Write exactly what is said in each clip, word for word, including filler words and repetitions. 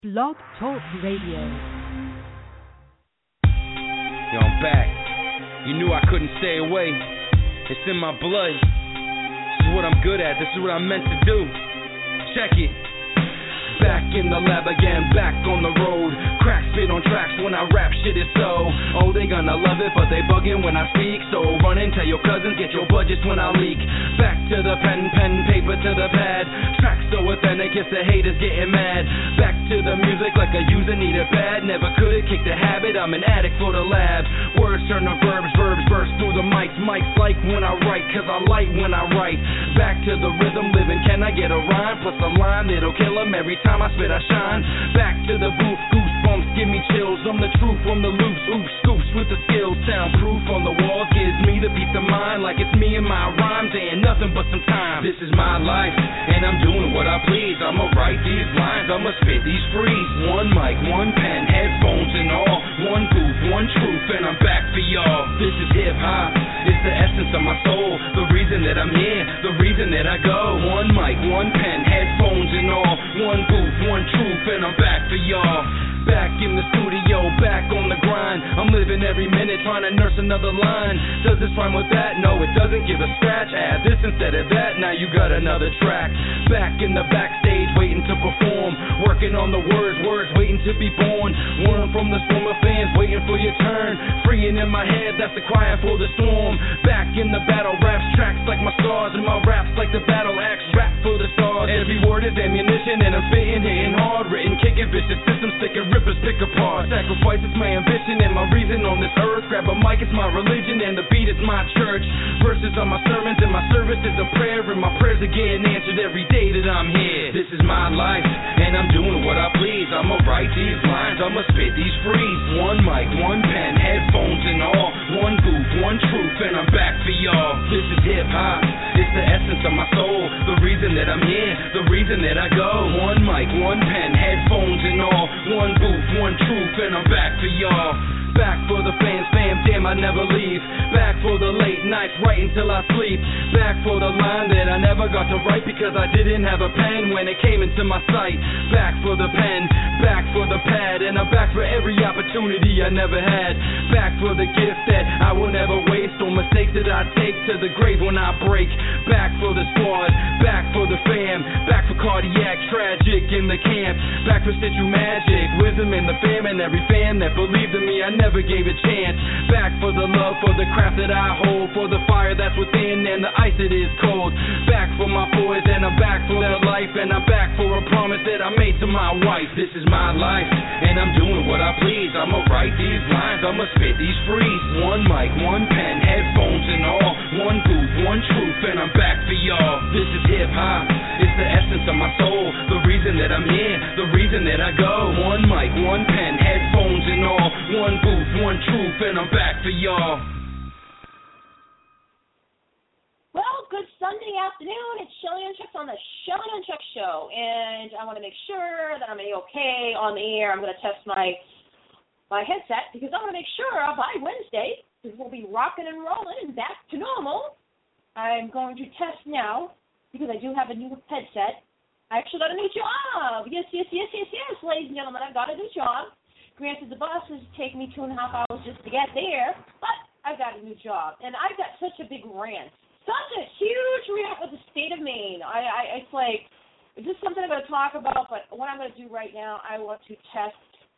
Blog Talk Radio. Yo, I'm back. You knew I couldn't stay away. It's in my blood. This is what I'm good at. This is what I'm meant to do. Check it. Back in the lab again, back on the road. Crack spit on tracks when I rap, shit is so. Oh, they gonna love it, but they bugging when I speak. So run in, tell your cousins, get your budgets when I leak. Back to the pen, pen, paper to the pad. Tracks so authentic, it's the haters getting mad. Back to the music like a user need it bad. Never could kick the habit, I'm an addict for the lab. Words turn to verbs, verbs burst through the mics. Mics like when I write, cause I light when I write. Back to the rhythm, living, can I get a rhyme? Plus a line that'll kill 'em every time I spit, I shine. Back to the booth, goosebumps, give me chills. I'm the truth from the loops, oops, scoops with the skills. Soundproof on the walls gives me the peace of mind. Like it's me and my rhymes, ain't nothing but some time. This is my life, and I'm doing what I please. I'ma write these lines, I'ma spit these frees. One mic, one pen, headphones and all. One booth, one truth, and I'm back for y'all. This is hip-hop, it's the essence of my soul. The reason that I'm here, the reason that I go. One mic, one pen, headphones and all. One booth, one truth, and I'm back for y'all. Back in the studio, back on the grind. I'm living every minute trying to nurse another line. Does this rhyme with that? No, it doesn't. Give a scratch. Add this instead of that. Now you got another track. Back in the backstage, waiting to perform. Working on the words, words waiting to be born. Warm from the storm of fans, waiting for your turn. Freeing in my head, that's the quiet for the storm. Back in the battle, raps tracks like my scars, and my raps like the battle axe. Rap for the stars. Every word is ammunition, and I'm spitting, hitting hard. Written, kicking, vicious systems, sticking rippers pick apart. Sacrifice is my ambition and my reason on this earth. Grab a mic, it's my religion, and the beat is my church. Verses are my sermons, and my service is a prayer. And my prayers are getting answered every day that I'm here. This is my life, and I'm doing what I please. I'ma write these lines, I'ma spit these frees. One mic, one pen, headphones and all. One booth, one truth, and I'm back for y'all. This is hip-hop, it's the essence of my soul. The reason that I'm here, the reason that I go. One mic, one pen, headphones and all. One booth, one truth, and I'm back for y'all. Back for the fans, fam, damn, I never leave. Back for the late nights, writing till I sleep. Back for the line that I never got to write because I didn't have a pen when it came into my sight. Back for the pen, back for the pad, and I'm back for every opportunity I never had. Back for the gift that I will never waste on mistakes that I take to the grave when I break. Back for the squad, back for the fam, back for cardiac, tragic in the camp. Back for Stitch Magic, wisdom in the fam, and every fan that believed in me, I never gave a chance. Back for the love, for the craft that I hold, for the fire that's within and the ice that is cold. Back for my boys, and I'm back for their life, and I'm back for a promise that I made to my wife. This is my life, and I'm doing what I please. I'ma write these lines, I'ma spit these frees. One mic, one pen, headphones and all. One booth, one truth, and I'm back for y'all. This is hip-hop, it's the essence of my soul. The reason that I'm here, the reason that I go. One mic, one pen, headphones and all. One booth, one truth, and I'm back for y'all. Well, good Sunday afternoon. It's Shelly and Chuck on the Shelly and Chuck Show, and I want to make sure that I'm okay on the air. I'm going to test my my headset because I want to make sure by Wednesday, because we'll be rocking and rolling and back to normal. I'm going to test now because I do have a new headset. I actually got a new job. Yes, yes, yes, yes, yes, ladies and gentlemen, I got a new job. Granted, the buses take me two and a half hours just to get there, but I got a new job, and I've got such a big rant, such a huge rant with the state of Maine. I, I it's like, is this something I'm going to talk about? But what I'm going to do right now, I want to test.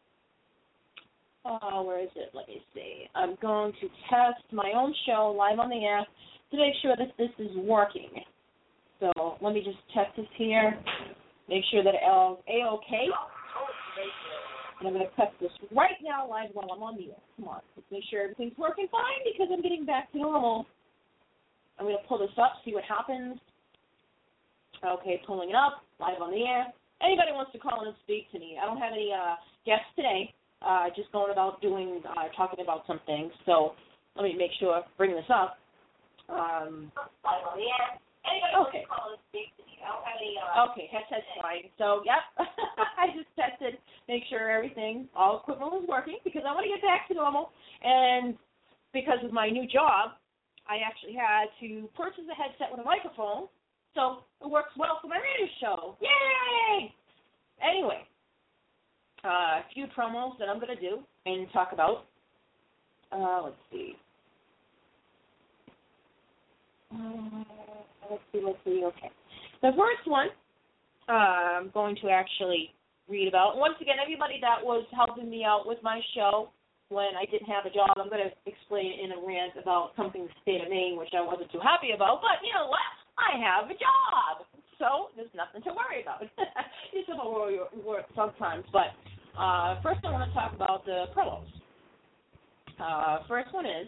Oh, where is it? Let me see. I'm going to test my own show live on the air to make sure that this is working. So let me just test this here, make sure that it's A-okay. And I'm going to test this right now live while I'm on the air. Come on, let's make sure everything's working fine because I'm getting back to normal. I'm going to pull this up, see what happens. Okay, pulling it up, live on the air. Anybody wants to call in and speak to me. I don't have any uh, guests today. Uh, just going about doing, uh, talking about some things. So let me make sure, bring this up. Um, live on the air. Anybody wants to call and speak to me. I don't have any, uh, okay, headset's fine. So, yep, I just tested, make sure everything, all equipment was working because I want to get back to normal. And because of my new job, I actually had to purchase a headset with a microphone, so it works well for my radio show. Yay! Anyway, uh, a few promos that I'm going to do and talk about. Uh, let's see. Uh, let's see, let's see, okay. The first one uh, I'm going to actually read about. Once again, everybody that was helping me out with my show when I didn't have a job, I'm going to explain it in a rant about something the state of Maine, which I wasn't too happy about, but you know what? I have a job, so there's nothing to worry about. It's a little work sometimes, but uh, first I want to talk about the promos. Uh, first one is,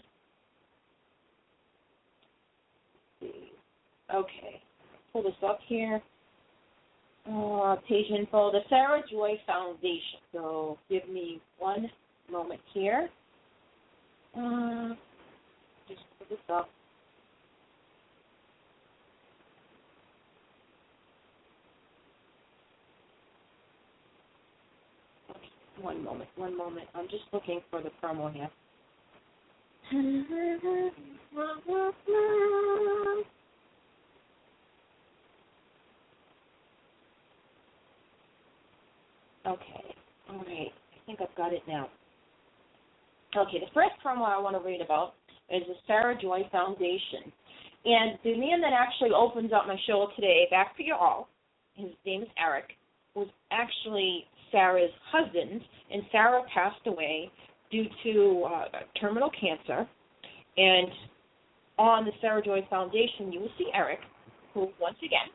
okay, pull this up here. Uh, page info, the Sarah Joy Foundation. So give me one moment here. Uh, just put this up. Okay, one moment, one moment. I'm just looking for the promo here. Okay, all right. I think I've got it now. Okay, the first promo I want to read about is the Sarah Joy Foundation. And the man that actually opens up my show today, Back for You All, his name is Eric, was actually Sarah's husband, and Sarah passed away due to uh, terminal cancer. And on the Sarah Joy Foundation, you will see Eric, who, once again,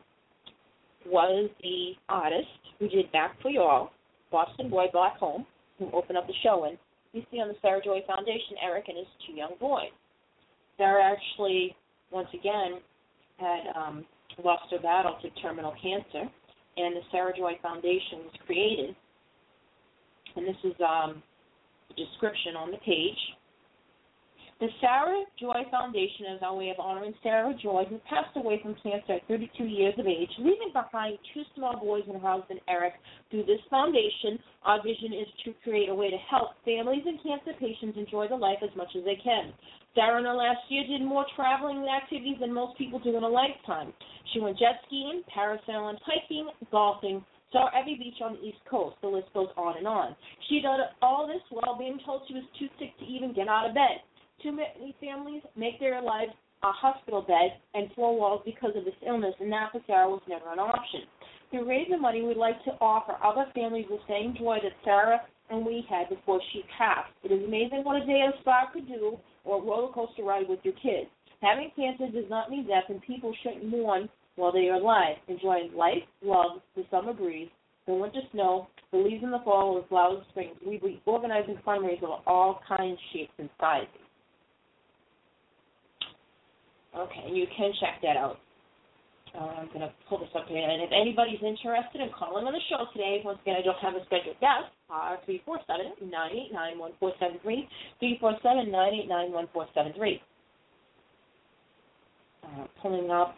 was the artist who did Back for You All, Boston Boy, Black Home, who opened up the show. And you see on the Sarah Joy Foundation, Eric and his two young boys. Sarah actually, once again, had um, lost her battle to terminal cancer, and the Sarah Joy Foundation was created. And this is um, the description on the page. The Sarah Joy Foundation is our way of honoring Sarah Joy, who passed away from cancer at thirty-two years of age, leaving behind two small boys and her husband, Eric. Through this foundation, our vision is to create a way to help families and cancer patients enjoy the life as much as they can. Sarah in her last year did more traveling activities than most people do in a lifetime. She went jet skiing, parasailing, hiking, golfing, saw every beach on the East Coast. The list goes on and on. She did all this while being told she was too sick to even get out of bed. Too many families make their lives a hospital bed and four walls because of this illness, and that for Sarah was never an option. To raise the money, we'd like to offer other families the same joy that Sarah and we had before she passed. It is amazing what a day of spa could do, or a roller coaster ride with your kids. Having cancer does not mean death, and people shouldn't mourn while they are alive, enjoying life, love, the summer breeze, the winter snow, the leaves in the fall, and the flowers in spring. We be organizing fundraisers of all kinds, shapes, and sizes. Okay, you can check that out. Uh, I'm going to pull this up here. And if anybody's interested in calling on the show today, once again, I don't have a scheduled guest, uh, three four seven, nine eight nine, one four seven three, three four seven, nine eight nine, one four seven three. Uh, pulling up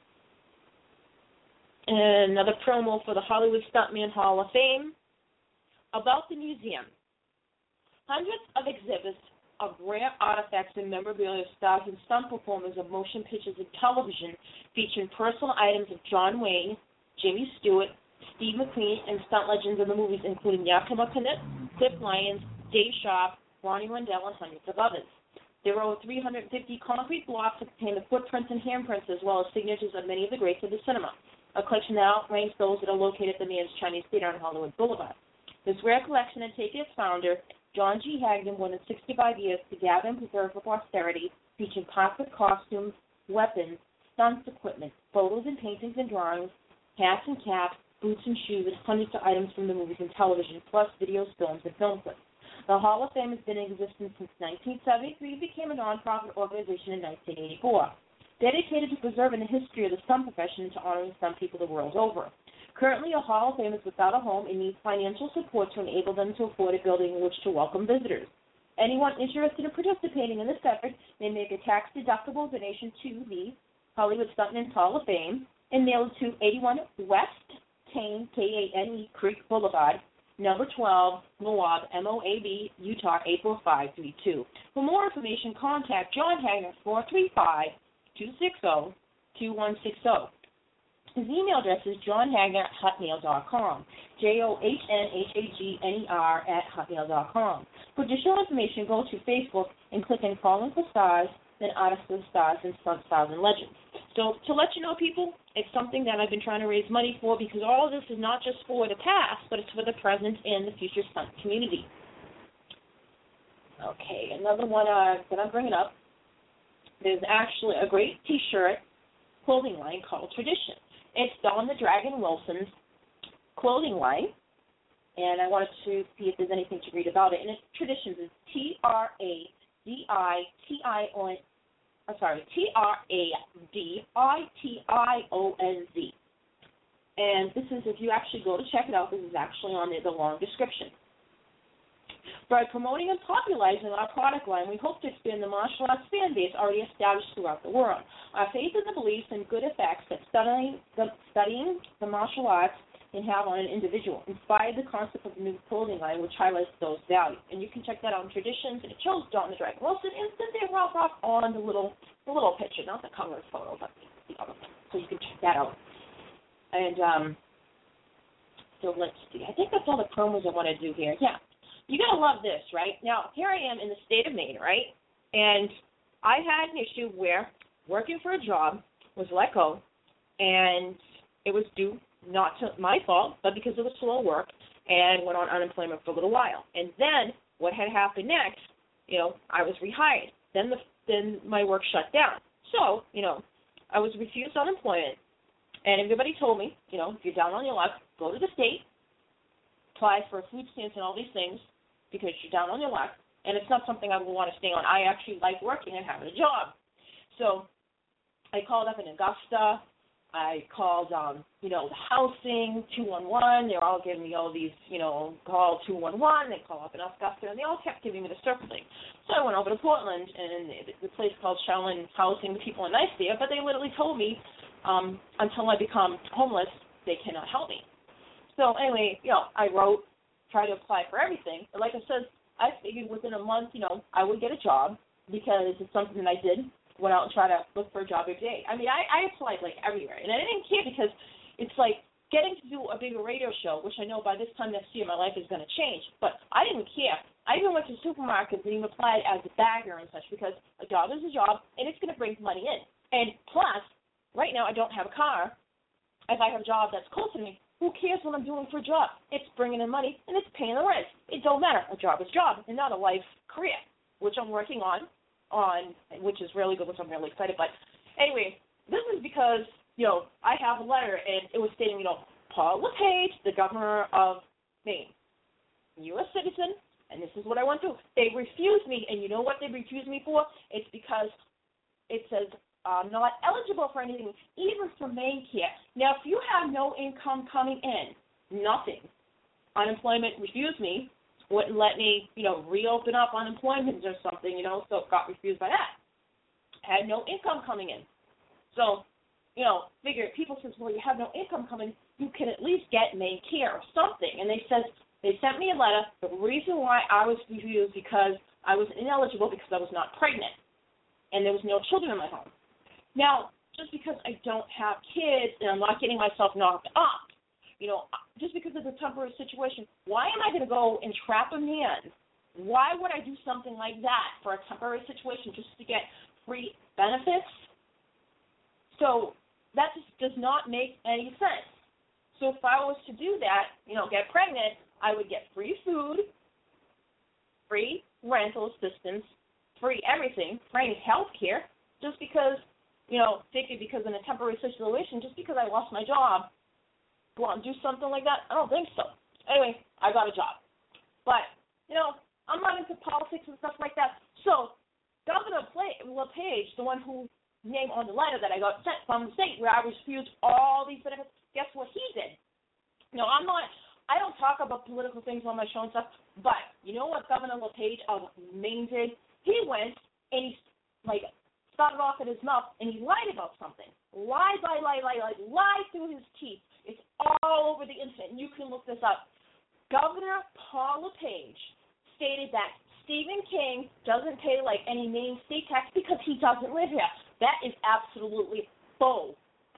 another promo for the Hollywood Stuntman Hall of Fame. About the museum. Hundreds of exhibits of rare artifacts and memorabilia of stars and stunt performers of motion pictures and television, featuring personal items of John Wayne, Jimmy Stewart, Steve McQueen, and stunt legends of the movies, including Yakima Canutt, Cliff Lyons, Dave Sharp, Ronnie Rundell, and hundreds of others. There are over three hundred fifty concrete blocks that contain the footprints and handprints, as well as signatures of many of the greats of the cinema. A collection now ranks those that are located at the Mann's Chinese Theater on Hollywood Boulevard. This rare collection had taken its founder, John G. Hagden, more than sixty-five years to gather and preserve for posterity, featuring popular costumes, weapons, stunts equipment, photos and paintings and drawings, hats and caps, boots and shoes, and hundreds of items from the movies and television, plus videos, films, and film clips. The Hall of Fame has been in existence since nineteen seventy-three and became a nonprofit organization in nineteen eighty-four, dedicated to preserving the history of the stunt profession and to honoring stunt people the world over. Currently, a Hall of Fame is without a home and needs financial support to enable them to afford a building in which to welcome visitors. Anyone interested in participating in this effort may make a tax-deductible donation to the Hollywood Stuntman Hall of Fame and mail it to eighty-one West Kane, K A N E, Creek Boulevard, number twelve, Moab, M O A B, Utah, eight four five three two. For more information, contact John Hagden, four three five, two six zero, two one six zero. His email address is johnhagner at hotmail dot com, J O H N H A G N E R at hotmail dot com. For additional information, go to Facebook and click on Calling for Stars, then Artists of Stars, and Sun Stars and Legends. So to let you know, people, it's something that I've been trying to raise money for, because all of this is not just for the past, but it's for the present and the future stunt community. Okay, another one uh, that I'm bringing up, there's actually a great T-shirt clothing line called Tradition. It's Dawn the Dragon Wilson's clothing line, and I wanted to see if there's anything to read about it. And it's Traditions is T R A D I T I O N, I'm sorry, T R A D I T I O N Z. And this is, if you actually go to check it out, this is actually on the, the long description. By promoting and popularizing our product line, we hope to expand the martial arts fan base already established throughout the world. Our faith in the beliefs and good effects that studying the, studying the martial arts can have on an individual inspired the concept of the new clothing line, which highlights those values. And you can check that out in Traditions, and it shows Dawn the Dragon Wilson and Cynthia Rothrock on the little the little picture, not the cover photo, but the other one. So you can check that out. And um, so let's see. I think that's all the promos I want to do here. Yeah. You got to love this, right? Now, here I am in the state of Maine, right? And I had an issue where working for a job was let go, and it was due not to my fault, but because of the slow work, and went on unemployment for a little while. And then what had happened next, you know, I was rehired. Then the then my work shut down. So, you know, I was refused unemployment, and everybody told me, you know, if you're down on your luck, go to the state, apply for food stamps and all these things, because you're down on your luck, and it's not something I would want to stay on. I actually like working and having a job. So I called up in Augusta. I called, um, you know, the housing, two one one. They're all giving me all these, you know, call two one one. They call up in Augusta, and they all kept giving me the circling. So I went over to Portland, and the place called Shellen Housing, the people are nice there, but they literally told me um, until I become homeless, they cannot help me. So anyway, you know, I wrote, try to apply for everything. But like I said, I figured within a month, you know, I would get a job, because it's something that I did, went out and try to look for a job every day. I mean, I, I applied, like, everywhere. And I didn't care, because it's like getting to do a bigger radio show, which I know by this time next year my life is going to change. But I didn't care. I even went to supermarkets and even applied as a bagger and such, because a job is a job, and it's going to bring money in. And plus, right now I don't have a car. If I have a job that's close to me, who cares what I'm doing for a job? It's bringing in money, and it's paying the rent. It don't matter. A job is a job, and not a life career, which I'm working on, on which is really good, which I'm really excited about. Anyway, this is because, you know, I have a letter, and it was stating, you know, Paul LePage, the governor of Maine, U S citizen, and this is what I went through. They refused me, and you know what they refused me for? It's because it says, I'm not eligible for anything, even for Maine Care. Now, if you have no income coming in, nothing, unemployment refused me, wouldn't let me, you know, reopen up unemployment or something, you know, so got refused by that. Had no income coming in. So, you know, figure, people says, well, you have no income coming, you can at least get Maine Care or something. And they said, they sent me a letter. The reason why I was refused because I was ineligible because I was not pregnant, and there was no children in my home. Now, just because I don't have kids and I'm not getting myself knocked up, you know, just because it's a temporary situation, why am I going to go and trap a man? Why would I do something like that for a temporary situation just to get free benefits? So that just does not make any sense. So if I was to do that, you know, get pregnant, I would get free food, free rental assistance, free everything, free health care, just because, you know, thinking because in a temporary situation, just because I lost my job, go out and do something like that? I don't think so. Anyway, I got a job. But, you know, I'm not into politics and stuff like that. So Governor LePage, the one who named on the letter that I got sent from the state where I refused all these benefits, guess what he did? You know, I'm not, I don't talk about political things on my show and stuff, but you know what Governor LePage of Maine did? He went and he, like, started off at his mouth, and he lied about something. Lie, lie, lie, lie, lie, lie through his teeth. It's all over the internet, and you can look this up. Governor Paul LePage stated that Stephen King doesn't pay, like, any Maine state tax because he doesn't live here. That is absolutely bull.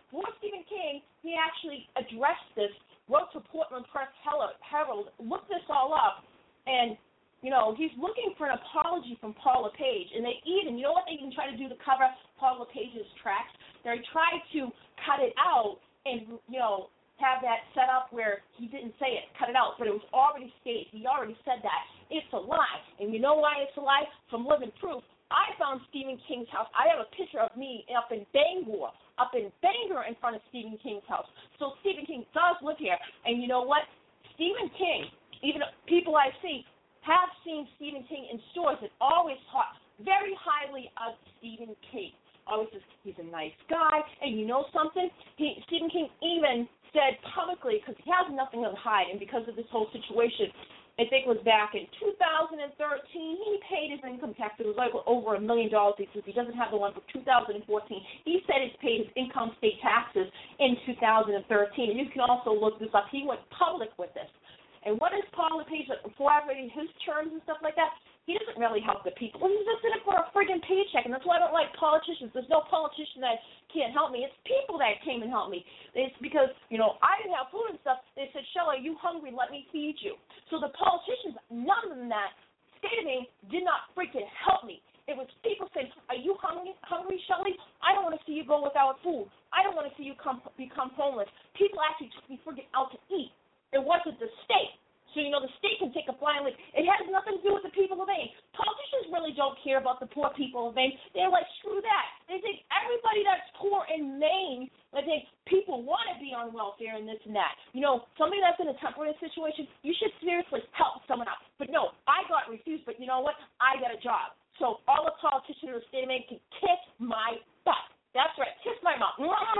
before Stephen King, he actually addressed this, wrote to Portland Press Herald, looked this all up, and, you know, he's looking for an apology from Paul LePage. And they even, you know what they even tried to do to cover Paul LePage's tracks? They tried to cut it out and, you know, have that set up where he didn't say it, cut it out, but it was already stated. He already said that. It's a lie. And you know why it's a lie? From living proof. I found Stephen King's house. I have a picture of me up in Bangor, up in Bangor in front of Stephen King's house. So Stephen King does live here. And you know what? Stephen King, even people I see, have seen Stephen King in stores and always talk very highly of Stephen King. Always says he's a nice guy. And you know something? He, Stephen King even said publicly, because he has nothing to hide, and because of this whole situation, I think it was back in two thousand thirteen, he paid his income tax. It was like over a million dollars because he doesn't have the one for two thousand fourteen. He said he's paid his income state taxes in two thousand thirteen. And you can also look this up. He went public with this. And what is Paul LePage, before I read his terms and stuff like that, he doesn't really help the people. He's just in it for a friggin' paycheck, and that's why I don't like politicians. There's no politician that can't help me. It's people that came and helped me. It's because, you know, I didn't have food and stuff. They said, Shelley, are you hungry? Let me feed you. So the politicians, none of them that stated me, did not freaking help me. It was people saying, are you hungry, hungry, Shelley? I don't want to see you go without food. I don't want to see you come, become homeless. People actually took me freaking out to eat. It wasn't the state. So, you know, the state can take a flying leap. It has nothing to do with the people of Maine. Politicians really don't care about the poor people of Maine. They're like, screw that. They think everybody that's poor in Maine, they think people want to be on welfare and this and that. You know, somebody that's in a temporary situation, you should seriously help someone out. But no, I got refused, but you know what? I got a job. So all the politicians in the state of Maine can kiss my butt. That's right. Kiss my mouth.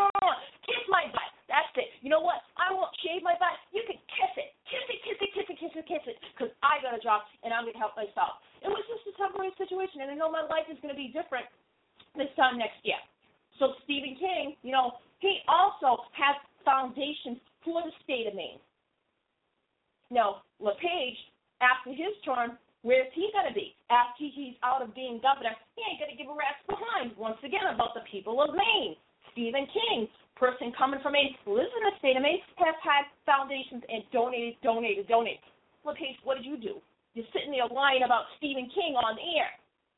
Kiss my butt. That's it. You know what? I won't shave my butt. You can kiss it. Kiss it, kiss it, kiss it, kiss it, kiss it, because I got a job and I'm going to help myself. It was just a temporary situation, and I know my life is going to be different this time next year. So Stephen King, you know, he also has foundations for the state of Maine. Now, LePage, after his term, where's he going to be? After he's out of being governor, he ain't going to give a rat's behind, once again, about the people of Maine. Stephen King, person coming from Maine, who lives in the state of Maine, has had foundations and donated, donated, donated. LePage, what did you do? You're sitting there lying about Stephen King on the air.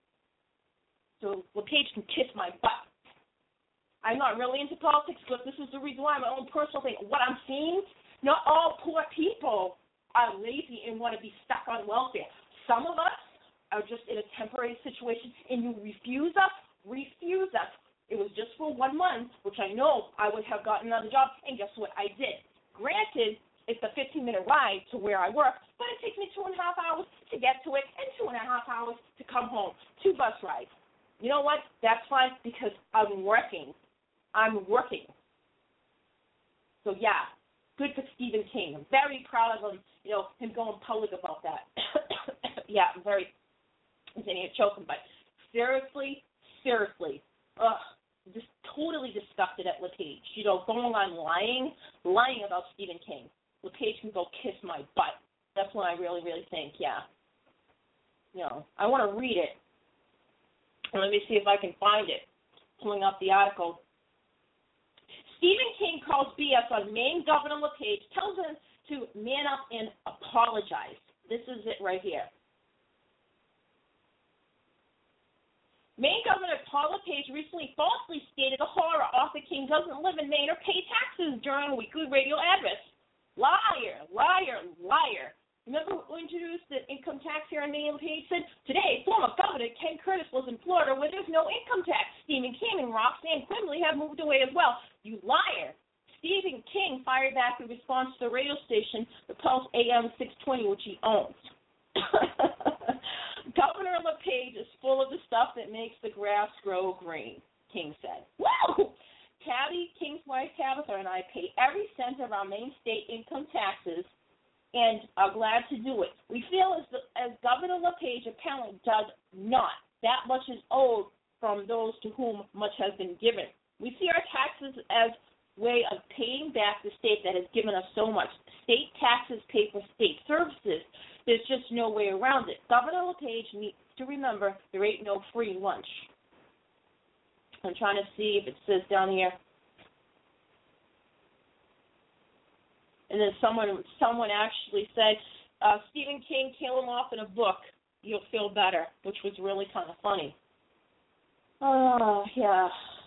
So LePage can kiss my butt. I'm not really into politics, but this is the reason why, my own personal thing. What I'm seeing, not all poor people are lazy and want to be stuck on welfare. Some of us are just in a temporary situation, and you refuse us, refuse us. It was just for one month, which I know I would have gotten another job, and guess what? I did. Granted, it's a fifteen-minute ride to where I work, but it takes me two and a half hours to get to it and two and a half hours to come home. Two bus rides. You know what? That's fine because I'm working. I'm working. So, yeah, good for Stephen King. I'm very proud of him, you know, him going public about that. Yeah, I'm very, I'm sitting here choking, but seriously, seriously, ugh. Just totally disgusted at LePage. You know, going on lying, lying about Stephen King. LePage can go kiss my butt. That's what I really, really think, yeah. You know, I want to read it. Let me see if I can find it. Pulling up the article. Stephen King calls B S on Maine Governor LePage, tells him to man up and apologize. This is it right here. Maine Governor Paul LePage recently falsely stated the horror Arthur King doesn't live in Maine or pay taxes during a weekly radio address. Liar, liar, liar. Remember who introduced the income tax here in Maine? LePage said, today, former Governor Ken Curtis was in Florida where there's no income tax. Stephen King and Roxanne Quimbley have moved away as well. You liar. Stephen King fired back in response to the radio station, the Pulse A M six twenty, which he owns. Governor LePage is full of the stuff that makes the grass grow green, King said. Woo! Tabby, King's wife Tabitha, and I pay every cent of our Maine state income taxes and are glad to do it. We feel as, the, as Governor LePage apparently does not. That much is owed from those to whom much has been given. We see our taxes as a way of paying back the state that has given us so much. State taxes pay for state services. There's just no way around it. Governor LePage needs to remember there ain't no free lunch. I'm trying to see if it says down here. And then someone someone actually said, uh, Stephen King, kill him off in a book. You'll feel better, which was really kind of funny. Oh, yeah.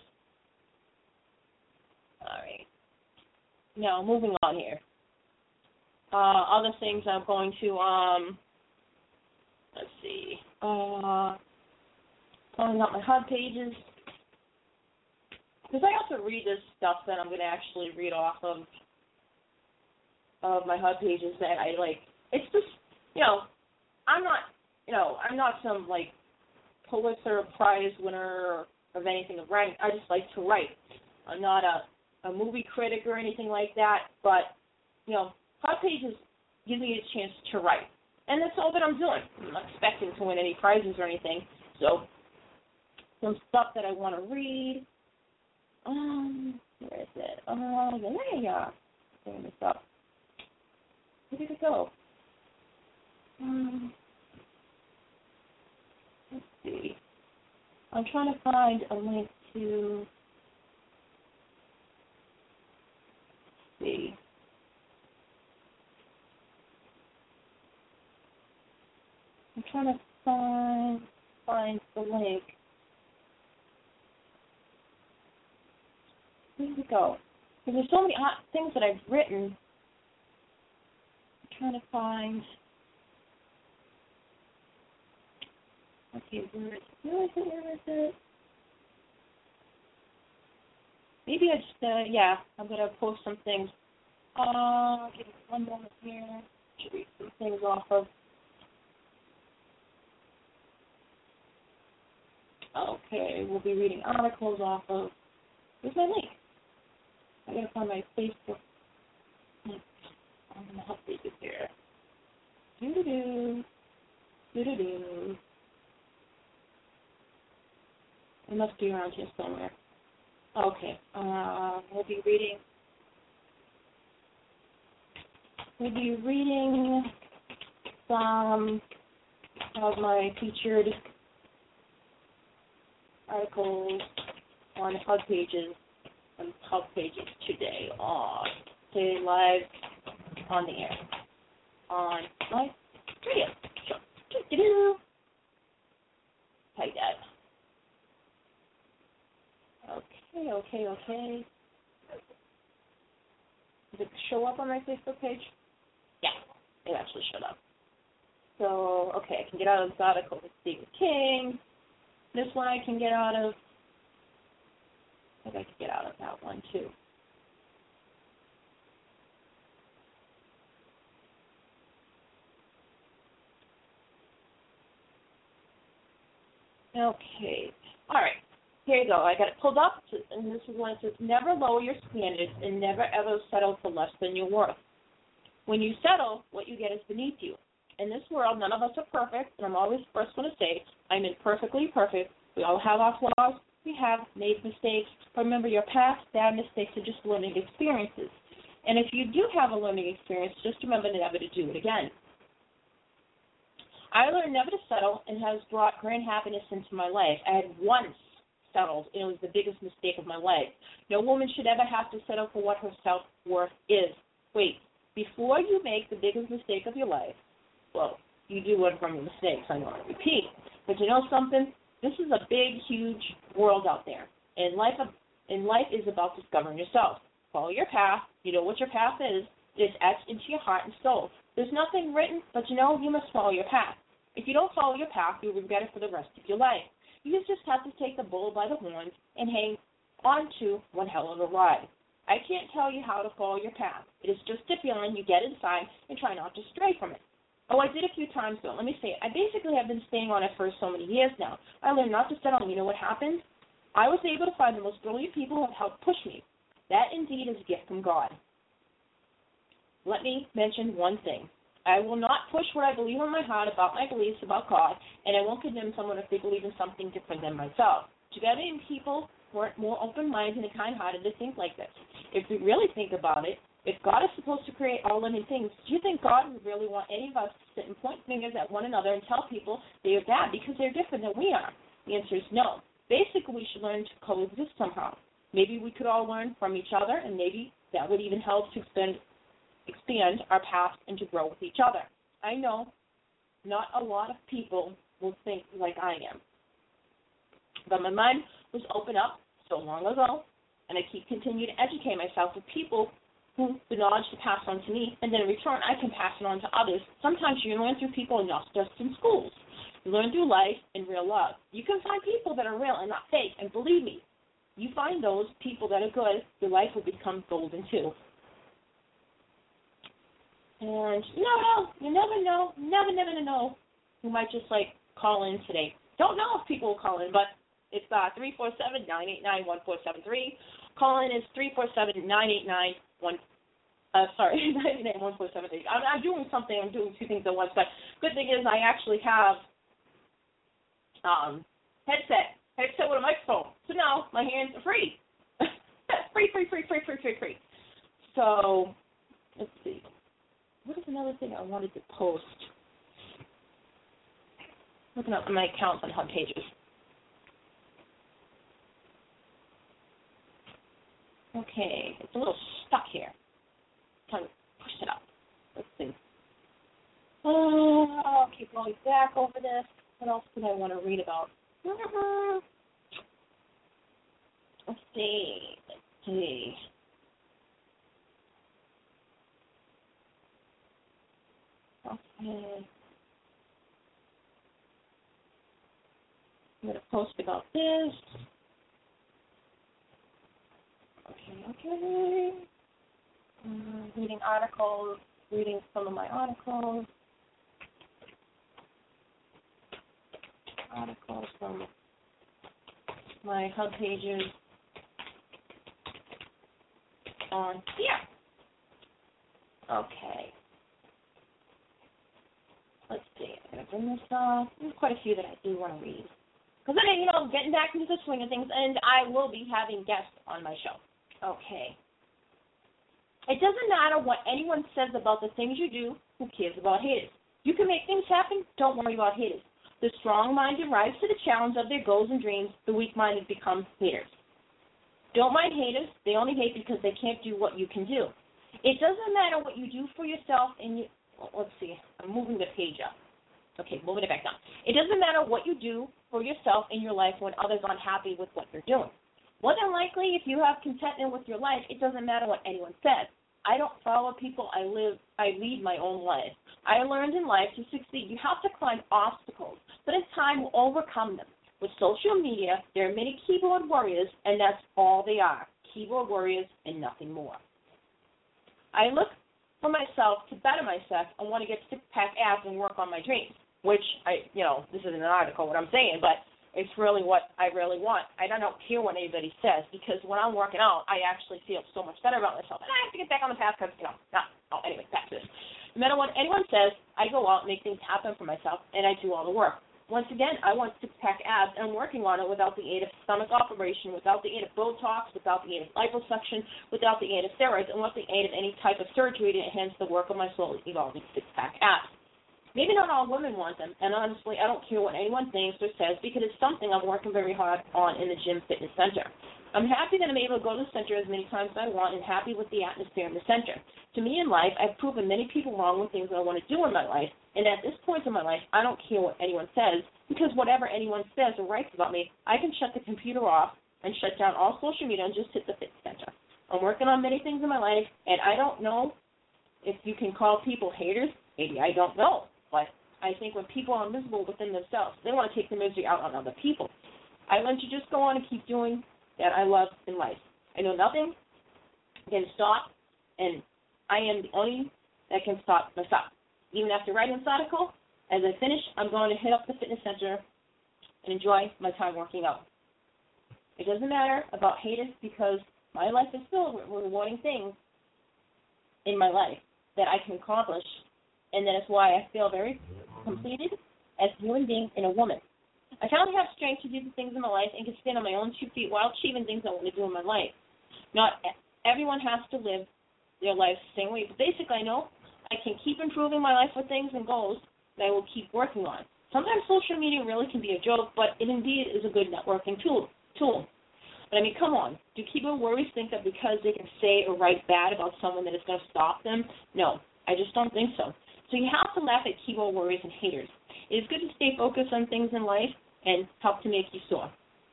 All right. Now, moving on here. Uh, other things I'm going to, um, let's see, uh, pulling up my hub pages. Because I also read this stuff that I'm going to actually read off of, of my hub pages that I like. It's just, you know, I'm not, you know, I'm not some, like, Pulitzer Prize winner of anything of writing. I just like to write. I'm not a, a movie critic or anything like that, but, you know, hub pages give me a chance to write. And that's all that I'm doing. I'm not expecting to win any prizes or anything. So, some stuff that I want to read. Um, where is it? Oh, uh, yeah, yeah. Bring this up. Where did it go? Um, let's see. I'm trying to find a link to. Let's see. I'm trying to find find the link. Where did it go? Because there's so many hot things that I've written. I'm trying to find. Okay, where is it? Where is it? Where is it? Maybe I just, uh, yeah, I'm going to post some things. Uh, give me one moment here. Should read some things off of. Okay, we'll be reading articles off of. Where's my link? I gotta find my Facebook link. I'm gonna update it here. Doo doo doo. Doo doo doo. It must be around here somewhere. Okay. Uh, we'll be reading. We'll be reading some of my featured articles on hub pages on hub pages today on Stay Live on the air on my radio show. Do-do-do. Like that. Okay, okay, okay. Did it show up on my Facebook page? Yeah, it actually showed up. So, okay, I can get out of this article with Stephen King. This one I can get out of. I think I can get out of that one too. Okay. All right. Here you go. I got it pulled up, and this is one that says, never lower your standards and never ever settle for less than you're worth. When you settle, what you get is beneath you. In this world, none of us are perfect, and I'm always the first one to say, I'm imperfectly perfect. We all have our flaws. We have made mistakes. But remember, your past bad mistakes are just learning experiences. And if you do have a learning experience, just remember never to do it again. I learned never to settle and has brought great happiness into my life. I had once settled, and it was the biggest mistake of my life. No woman should ever have to settle for what her self-worth is. Wait, before you make the biggest mistake of your life, well, you do learn from your mistakes, I want to repeat. But you know something? This is a big, huge world out there. And life, and life is about discovering yourself. Follow your path. You know what your path is. It's etched into your heart and soul. There's nothing written, but you know you must follow your path. If you don't follow your path, you'll regret it for the rest of your life. You just have to take the bull by the horns and hang on to one hell of a ride. I can't tell you how to follow your path. It is just a feeling you get inside and try not to stray from it. Oh, I did a few times, though. Let me say it. I basically have been staying on it for so many years now. I learned not to settle, and you know what happened? I was able to find the most brilliant people who have helped push me. That, indeed, is a gift from God. Let me mention one thing. I will not push what I believe in my heart about my beliefs about God, and I won't condemn someone if they believe in something different than myself. Too bad many people weren't more open-minded and kind-hearted to think like this. If we really think about it, if God is supposed to create all living things, do you think God would really want any of us to sit and point fingers at one another and tell people they are bad because they're different than we are? The answer is no. Basically, we should learn to coexist somehow. Maybe we could all learn from each other, and maybe that would even help to expand expand our paths and to grow with each other. I know not a lot of people will think like I am, but my mind was opened up so long ago, and I keep continuing to educate myself with people who the knowledge to pass on to me, and then in return I can pass it on to others. Sometimes you learn through people not just in schools. You learn through life and real love. You can find people that are real and not fake, and believe me, you find those people that are good, your life will become golden too. And you never know, you never know, never, never know who might just like call in today. Don't know if people will call in, but it's uh, three four seven, nine eight nine, one four seven three. Call in is three four seven, nine eight nine, one uh sorry, nine eight nine, one four seven three. I'm, I'm doing something, I'm doing two things at once, but good thing is I actually have um headset, headset with a microphone. So now my hands are free. free, free, free, free, free, free, free. So let's see. What is another thing I wanted to post? Looking up my accounts on hub pages. Okay, it's a little stuck here. Time to push it up. Let's see. Oh, I'll keep going back over this. What else did I want to read about? Let's see. Let's see. Okay. I'm going to post about this. Okay, okay. Um, reading articles, reading some of my articles. Articles from my hub pages on here. Okay. Let's see. I'm going to bring this up. There's quite a few that I do want to read. Because then, you know, getting back into the swing of things, and I will be having guests on my show. Okay. It doesn't matter what anyone says about the things you do. Who cares about haters? You can make things happen. Don't worry about haters. The strong-minded rise to the challenge of their goals and dreams. The weak-minded become haters. Don't mind haters. They only hate because they can't do what you can do. It doesn't matter what you do for yourself and you. Well, let's see. I'm moving the page up. Okay, moving it back down. It doesn't matter what you do for yourself in your life when others aren't happy with what you're doing. More than likely, if you have contentment with your life, it doesn't matter what anyone says. I don't follow people. I live. I lead my own life. I learned in life to succeed, you have to climb obstacles, but in time we'll overcome them. With social media, there are many keyboard warriors, and that's all they are, keyboard warriors and nothing more. I look for myself to better myself and want to get six-pack abs and work on my dreams, which I, you know, this isn't an article what I'm saying, but it's really what I really want. I don't care what anybody says, because when I'm working out, I actually feel so much better about myself. And I have to get back on the path because, you know, not, oh, anyway, back to this. No matter what anyone says, I go out and make things happen for myself, and I do all the work. Once again, I want six-pack abs, and I'm working on it without the aid of stomach operation, without the aid of Botox, without the aid of liposuction, without the aid of steroids, and without the aid of any type of surgery to enhance the work of my slowly evolving six-pack abs. Maybe not all women want them, and honestly, I don't care what anyone thinks or says because it's something I'm working very hard on in the gym fitness center. I'm happy that I'm able to go to the center as many times as I want and happy with the atmosphere in the center. To me in life, I've proven many people wrong with things that I want to do in my life, and at this point in my life, I don't care what anyone says because whatever anyone says or writes about me, I can shut the computer off and shut down all social media and just hit the fitness center. I'm working on many things in my life, and I don't know if you can call people haters. Maybe I don't know. But I think when people are miserable within themselves, they want to take the misery out on other people. I learned to just go on and keep doing that I love in life. I know nothing can stop, and I am the only that can stop myself. Even after writing this article, as I finish, I'm going to hit up the fitness center and enjoy my time working out. It doesn't matter about haters because my life is filled with rewarding things in my life that I can accomplish. And that is why I feel very completed as a human being and a woman. I finally have strength to do the things in my life and can stand on my own two feet while achieving things I want to do in my life. Not everyone has to live their life the same way, but basically I know I can keep improving my life with things and goals that I will keep working on. Sometimes social media really can be a joke, but it indeed is a good networking tool. tool. But I mean, come on. Do keyboard warriors think that because they can say or write bad about someone that it's going to stop them? No, I just don't think so. So you have to laugh at keyboard warriors and haters. It is good to stay focused on things in life and help to make you soar.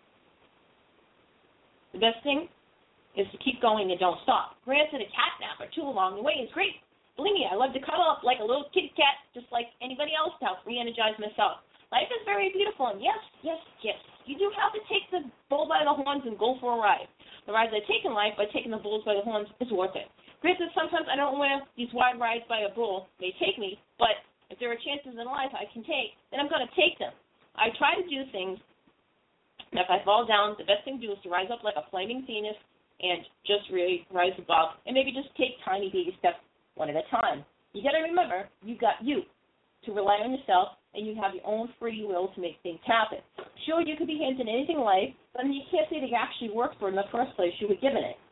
The best thing is to keep going and don't stop. Granted, a cat nap or two along the way is great. Believe me, I love to cuddle up like a little kitty cat, just like anybody else to help re-energize myself. Life is very beautiful, and yes, yes, yes, you do have to take the bull by the horns and go for a ride. The rides I take in life by taking the bulls by the horns is worth it. Granted, sometimes I don't know where these wide rides by a bull may take me, but if there are chances in life I can take, then I'm going to take them. I try to do things, and if I fall down, the best thing to do is to rise up like a flaming phoenix and just really rise above, and maybe just take tiny baby steps one at a time. You got to remember, you got you to rely on yourself, and you have your own free will to make things happen. Sure, you could be handed anything in life, but you can't say that you actually worked for it in the first place you were given it.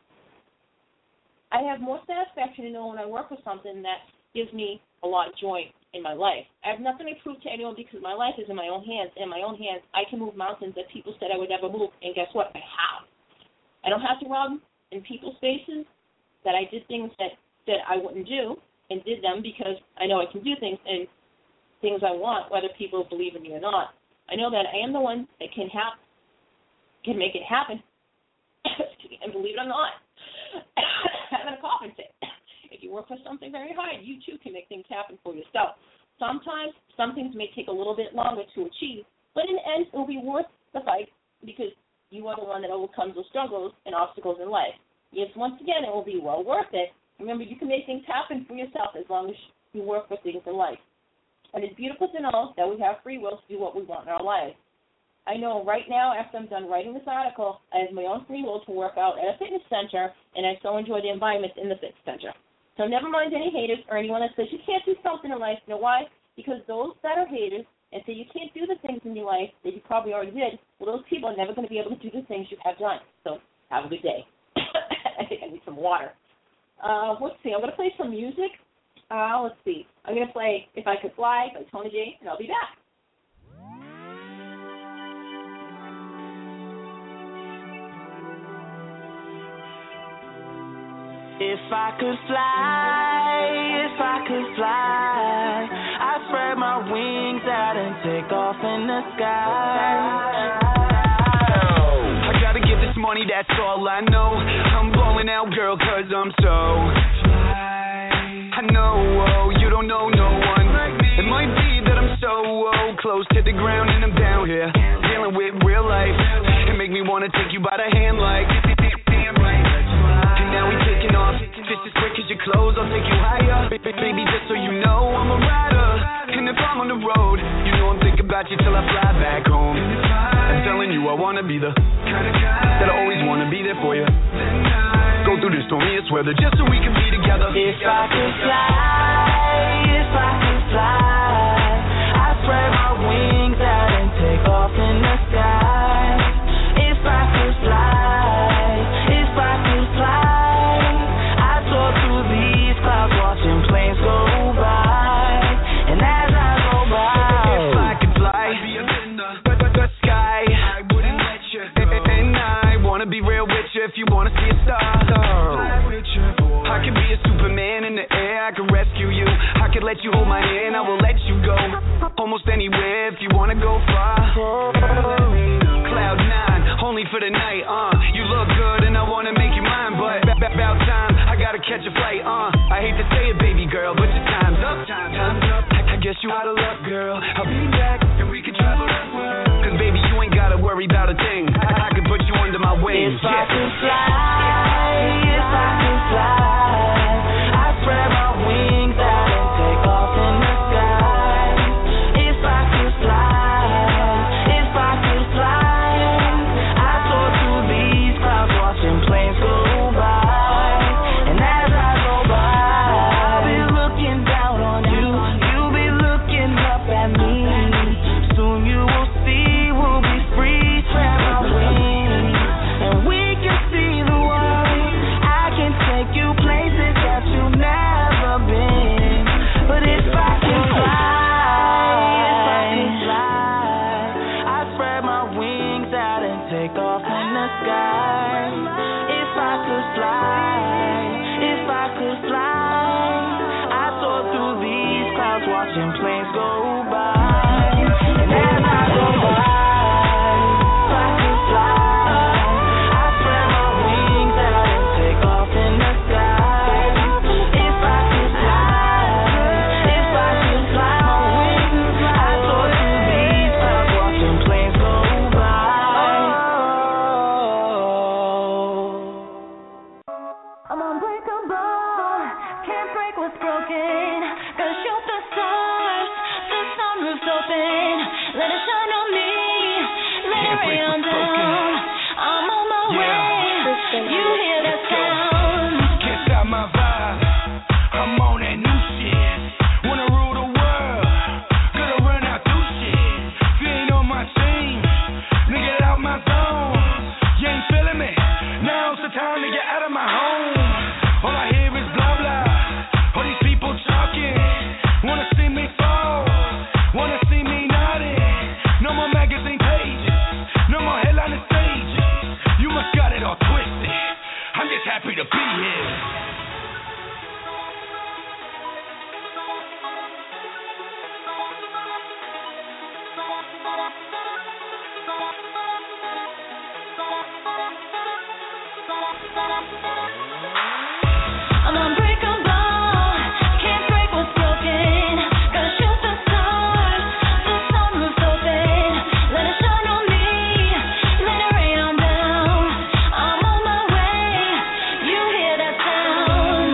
I have more satisfaction to know when I work with something that gives me a lot of joy in my life. I have nothing to prove to anyone because my life is in my own hands. In my own hands, I can move mountains that people said I would never move, and guess what? I have. I don't have to rub in people's faces that I did things that, that I wouldn't do and did them because I know I can do things and things I want, whether people believe in me or not. I know that I am the one that can have, can make it happen. And believe it or not, I'm in a coffin fit. If you work for something very hard, you too can make things happen for yourself. Sometimes some things may take a little bit longer to achieve, but in the end, it will be worth the fight because you are the one that overcomes those struggles and obstacles in life. Yes, once again, it will be well worth it. Remember, you can make things happen for yourself as long as you work for things in life. And it's beautiful to know that we have free will to do what we want in our lives. I know right now, after I'm done writing this article, I have my own free will to work out at a fitness center, and I so enjoy the environment in the fitness center. So never mind any haters or anyone that says you can't do something in life. You know why? Because those that are haters and say you can't do the things in your life that you probably already did, well, those people are never going to be able to do the things you have done. So have a good day. I think I need some water. Uh, let's see. I'm going to play some music. Uh, let's see. I'm going to play If I Could Fly by Tony J, and I'll be back. If I could fly, if I could fly, I'd spread my wings out and take off in the sky. I gotta get this money, that's all I know. I'm balling out, girl, cause I'm so fly. I know, oh, you don't know no one like me. It might be that I'm so oh, close to the ground and I'm down here dealing with real life. It make me wanna take you by the hand like damn right. And now we taking off, just as quick as your clothes, I'll take you higher. Baby, just so you know, I'm a rider. And if I'm on the road, you know I'm thinking about you till I fly back home. I'm telling you I wanna be the kind of guy that I always wanna be there for you. Go through the stormiest weather just so we can be together. If I could fly, if I could fly, I'd spread my wings out and take off in the sky. If I could fly, if I could fly, I'd soar through these clouds watching planes go by. And as I go by, if I could fly, I'd be up in the, the, the, the sky. I wouldn't let you go. And, and I wanna be real with you if you wanna see a star. I could be a Superman in the air, I could rescue you. I could let you hold my hand, I will let you go almost anywhere if you wanna go far. Cloud nine, only for the night, uh you look good and I wanna make you mine, but b- b- about time, I gotta catch a flight, uh I hate to say it, baby girl, but your time's up. Time's up, I guess you out of luck, girl. I'll be back and we can travel the world. Cause baby, you ain't gotta worry about a thing. I, I can put you under my wings. If I could fly, if I could fly, I'd spread my wings out and take off in the sky. If I could fly, if I could fly, I'd soar through these clouds watching planes go by. And as I go by, I'll be looking down on you, you'll be looking up at me. Soon you will see we'll be free, spread my wings, and we can see the world. sunroof's open, let it shine on me. Let it rain down. I'm on my way. You hear that sound? Can't stop my vibe. I'm on that new shit. Wanna rule the world. Gonna run out through shit. If you ain't on my team, nigga, get out my zone. You ain't feeling me? Now's the time to get out of my home. All I hear is blah blah. All these people talking. Wanna see me fall. Wanna see me nodding. No more magazine pages. No more headline stages. You must got it all twisted. I'm just happy to be here. I'm unbreakable, can't break what's broken. Gotta shoot the stars, the sunroof's open. Let it shine on me, let it rain on down. I'm on my way, you hear that sound?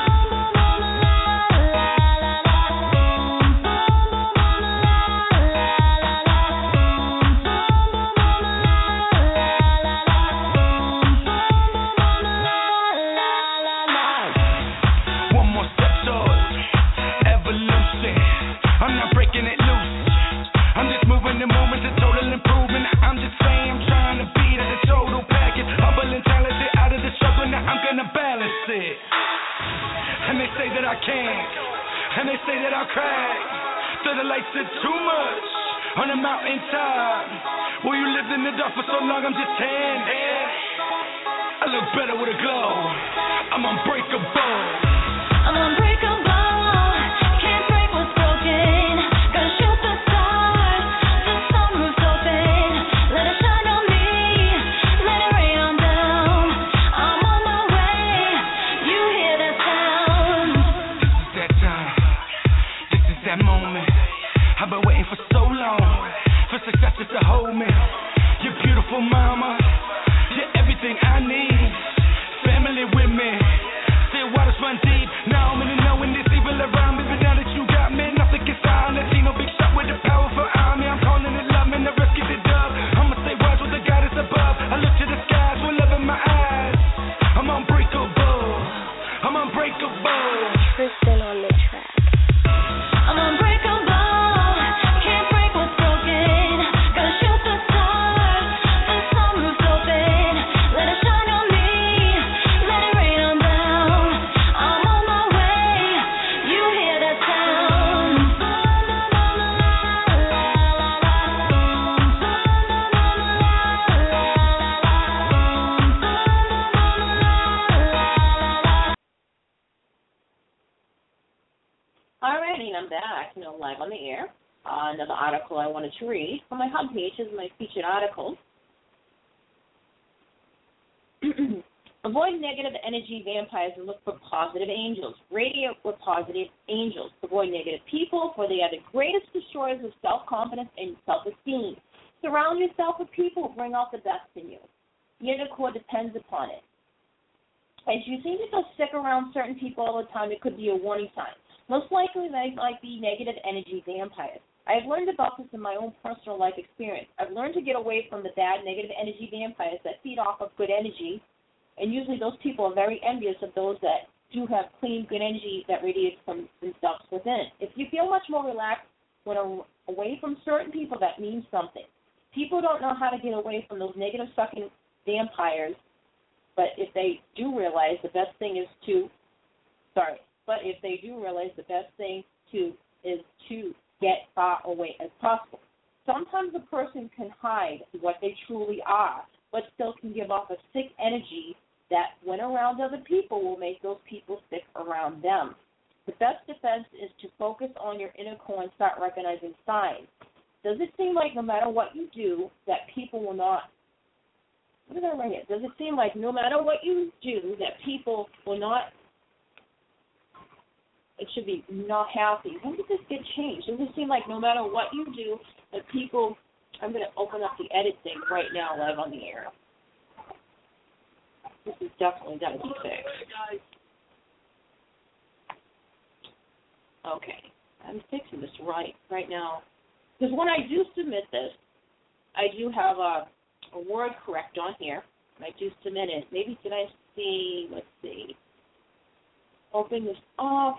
One more step towards evolution. I'm not breaking it loose. I'm just moving the moment to total improvement. I'm just saying I'm trying to beat it, a total package. Humble and talented, out of the struggle, now I'm gonna balance it. And they say that I can't, and they say that I'll crack. Through the lights are too much on the mountaintop. Well, you lived in the dark for so long, I'm just tan. I look better with a glow. I'm unbreakable. I'm unbreakable, can't break what's broken. Gotta shoot the stars, the sunroof's open. Let it shine on me, let it rain on down. I'm on my way, you hear that sound? This is that time. This is that moment. I've been waiting for so long for success just to hold me. You're beautiful, mama. You're everything I need. Family with me. Still waters run deep. Now I'm in the knowing this evil around me. But now that you got me, nothing can silence. See no big shot with a powerful army. I'm calling it love, and the rest get the dub. I'ma stay wise with the God is above. I look to the skies with love in my eyes. I'm unbreakable. I'm unbreakable. Tristan on the track. I'm unbreakable, can't break what's broken. Gotta shoot the stars, the sunroof's open. Let it shine on me, let it rain on down. I'm on my way, you hear that sound? Alrighty, and I'm back, you know, live on the air. Uh, another article I wanted to read from my hub page is my featured article. Avoid negative energy vampires and look for positive angels. Radiate with positive angels. Avoid negative people, for they are the greatest destroyers of self-confidence and self-esteem. Surround yourself with people who bring out the best in you. Your decor depends upon it. As you seem to feel sick around certain people all the time, it could be a warning sign. Most likely, they might be negative energy vampires. I have learned about this in my own personal life experience. I've learned to get away from the bad negative energy vampires that feed off of good energy, and usually those people are very envious of those that do have clean, good energy that radiates from themselves within. If you feel much more relaxed when away from certain people, that means something. People don't know how to get away from those negative sucking vampires, but if they do realize the best thing is to, sorry, But if they do realize the best thing to is to get far away as possible. Sometimes a person can hide what they truly are, but still can give off a sick energy that, when around other people, will make those people sick around them. The best defense is to focus on your inner core and start recognizing signs. Does it seem like no matter what you do, that people will not? What did I write here? Does it seem like no matter what you do, that people will not? It should be not happy. When did this get changed? Does it seem like no matter what you do, that people, I'm going to open up the edit thing right now live on the air. This is definitely got to be fixed. Okay. I'm fixing this right right now. Because when I do submit this, I do have a, a word correct on here. I do submit it. Maybe did I see, let's see, open this up.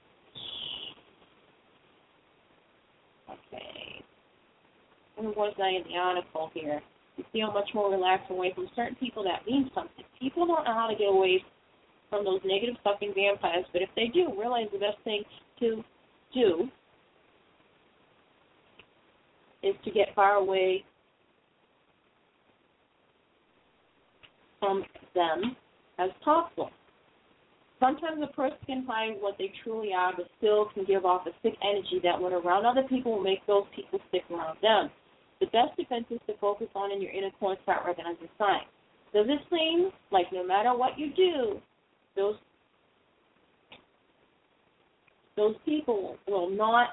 Okay. Where was I in the article here? You feel much more relaxed away from certain people. That means something. People don't know how to get away from those negative sucking vampires, but if they do, realize the best thing to do is to get far away from them as possible. Sometimes a person can find what they truly are, but still can give off a sick energy that when around other people will make those people stick around them. The best defense is to focus on in your inner core and start recognizing signs. Does it seem like no matter what you do, those those people will not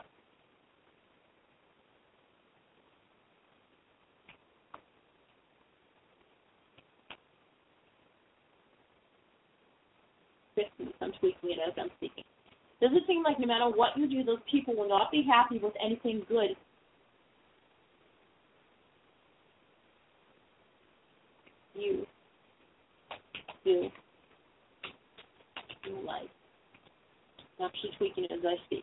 I'm tweaking it as I'm speaking. Does it seem like no matter what you do, those people will not be happy with anything good you do in life? I'm actually tweaking it as I speak.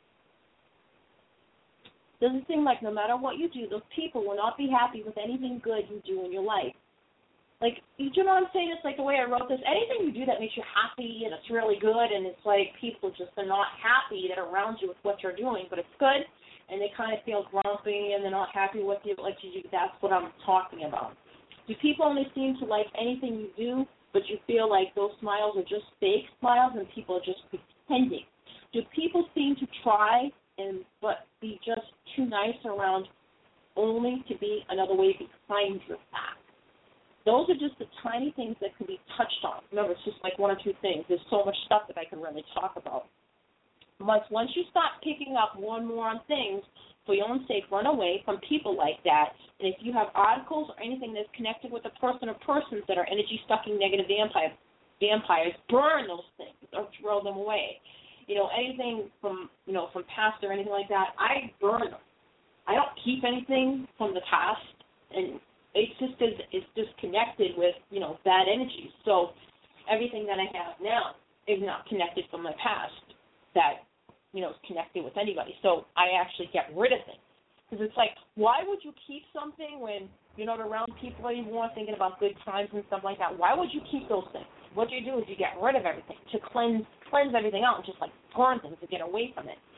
Does it seem like no matter what you do, those people will not be happy with anything good you do in your life? Like, you know what I'm saying? It's like the way I wrote this. Anything you do that makes you happy and it's really good, and it's like people just are not happy that are around you with what you're doing, but it's good, and they kind of feel grumpy and they're not happy with you, like you do. That's what I'm talking about. Do people only seem to like anything you do, but you feel like those smiles are just fake smiles and people are just pretending? Do people seem to try and but be just too nice around only to be another way behind your back? Those are just the tiny things that can be touched on. Remember, it's just like one or two things. There's so much stuff that I can really talk about. Once, once you start picking up more and more on things, for your own sake, run away from people like that. And if you have articles or anything that's connected with a person or persons that are energy-sucking negative vampire, vampires, burn those things or throw them away. You know, anything from, you know, from past or anything like that, I burn them. I don't keep anything from the past, and it's just is it's disconnected with, you know, bad energies. So everything that I have now is not connected from my past that, you know, is connected with anybody. So I actually get rid of things. Because it's like, why would you keep something when you're not around people anymore thinking about good times and stuff like that? Why would you keep those things? What you do is you get rid of everything to cleanse cleanse everything out and just like burn things to get away from it.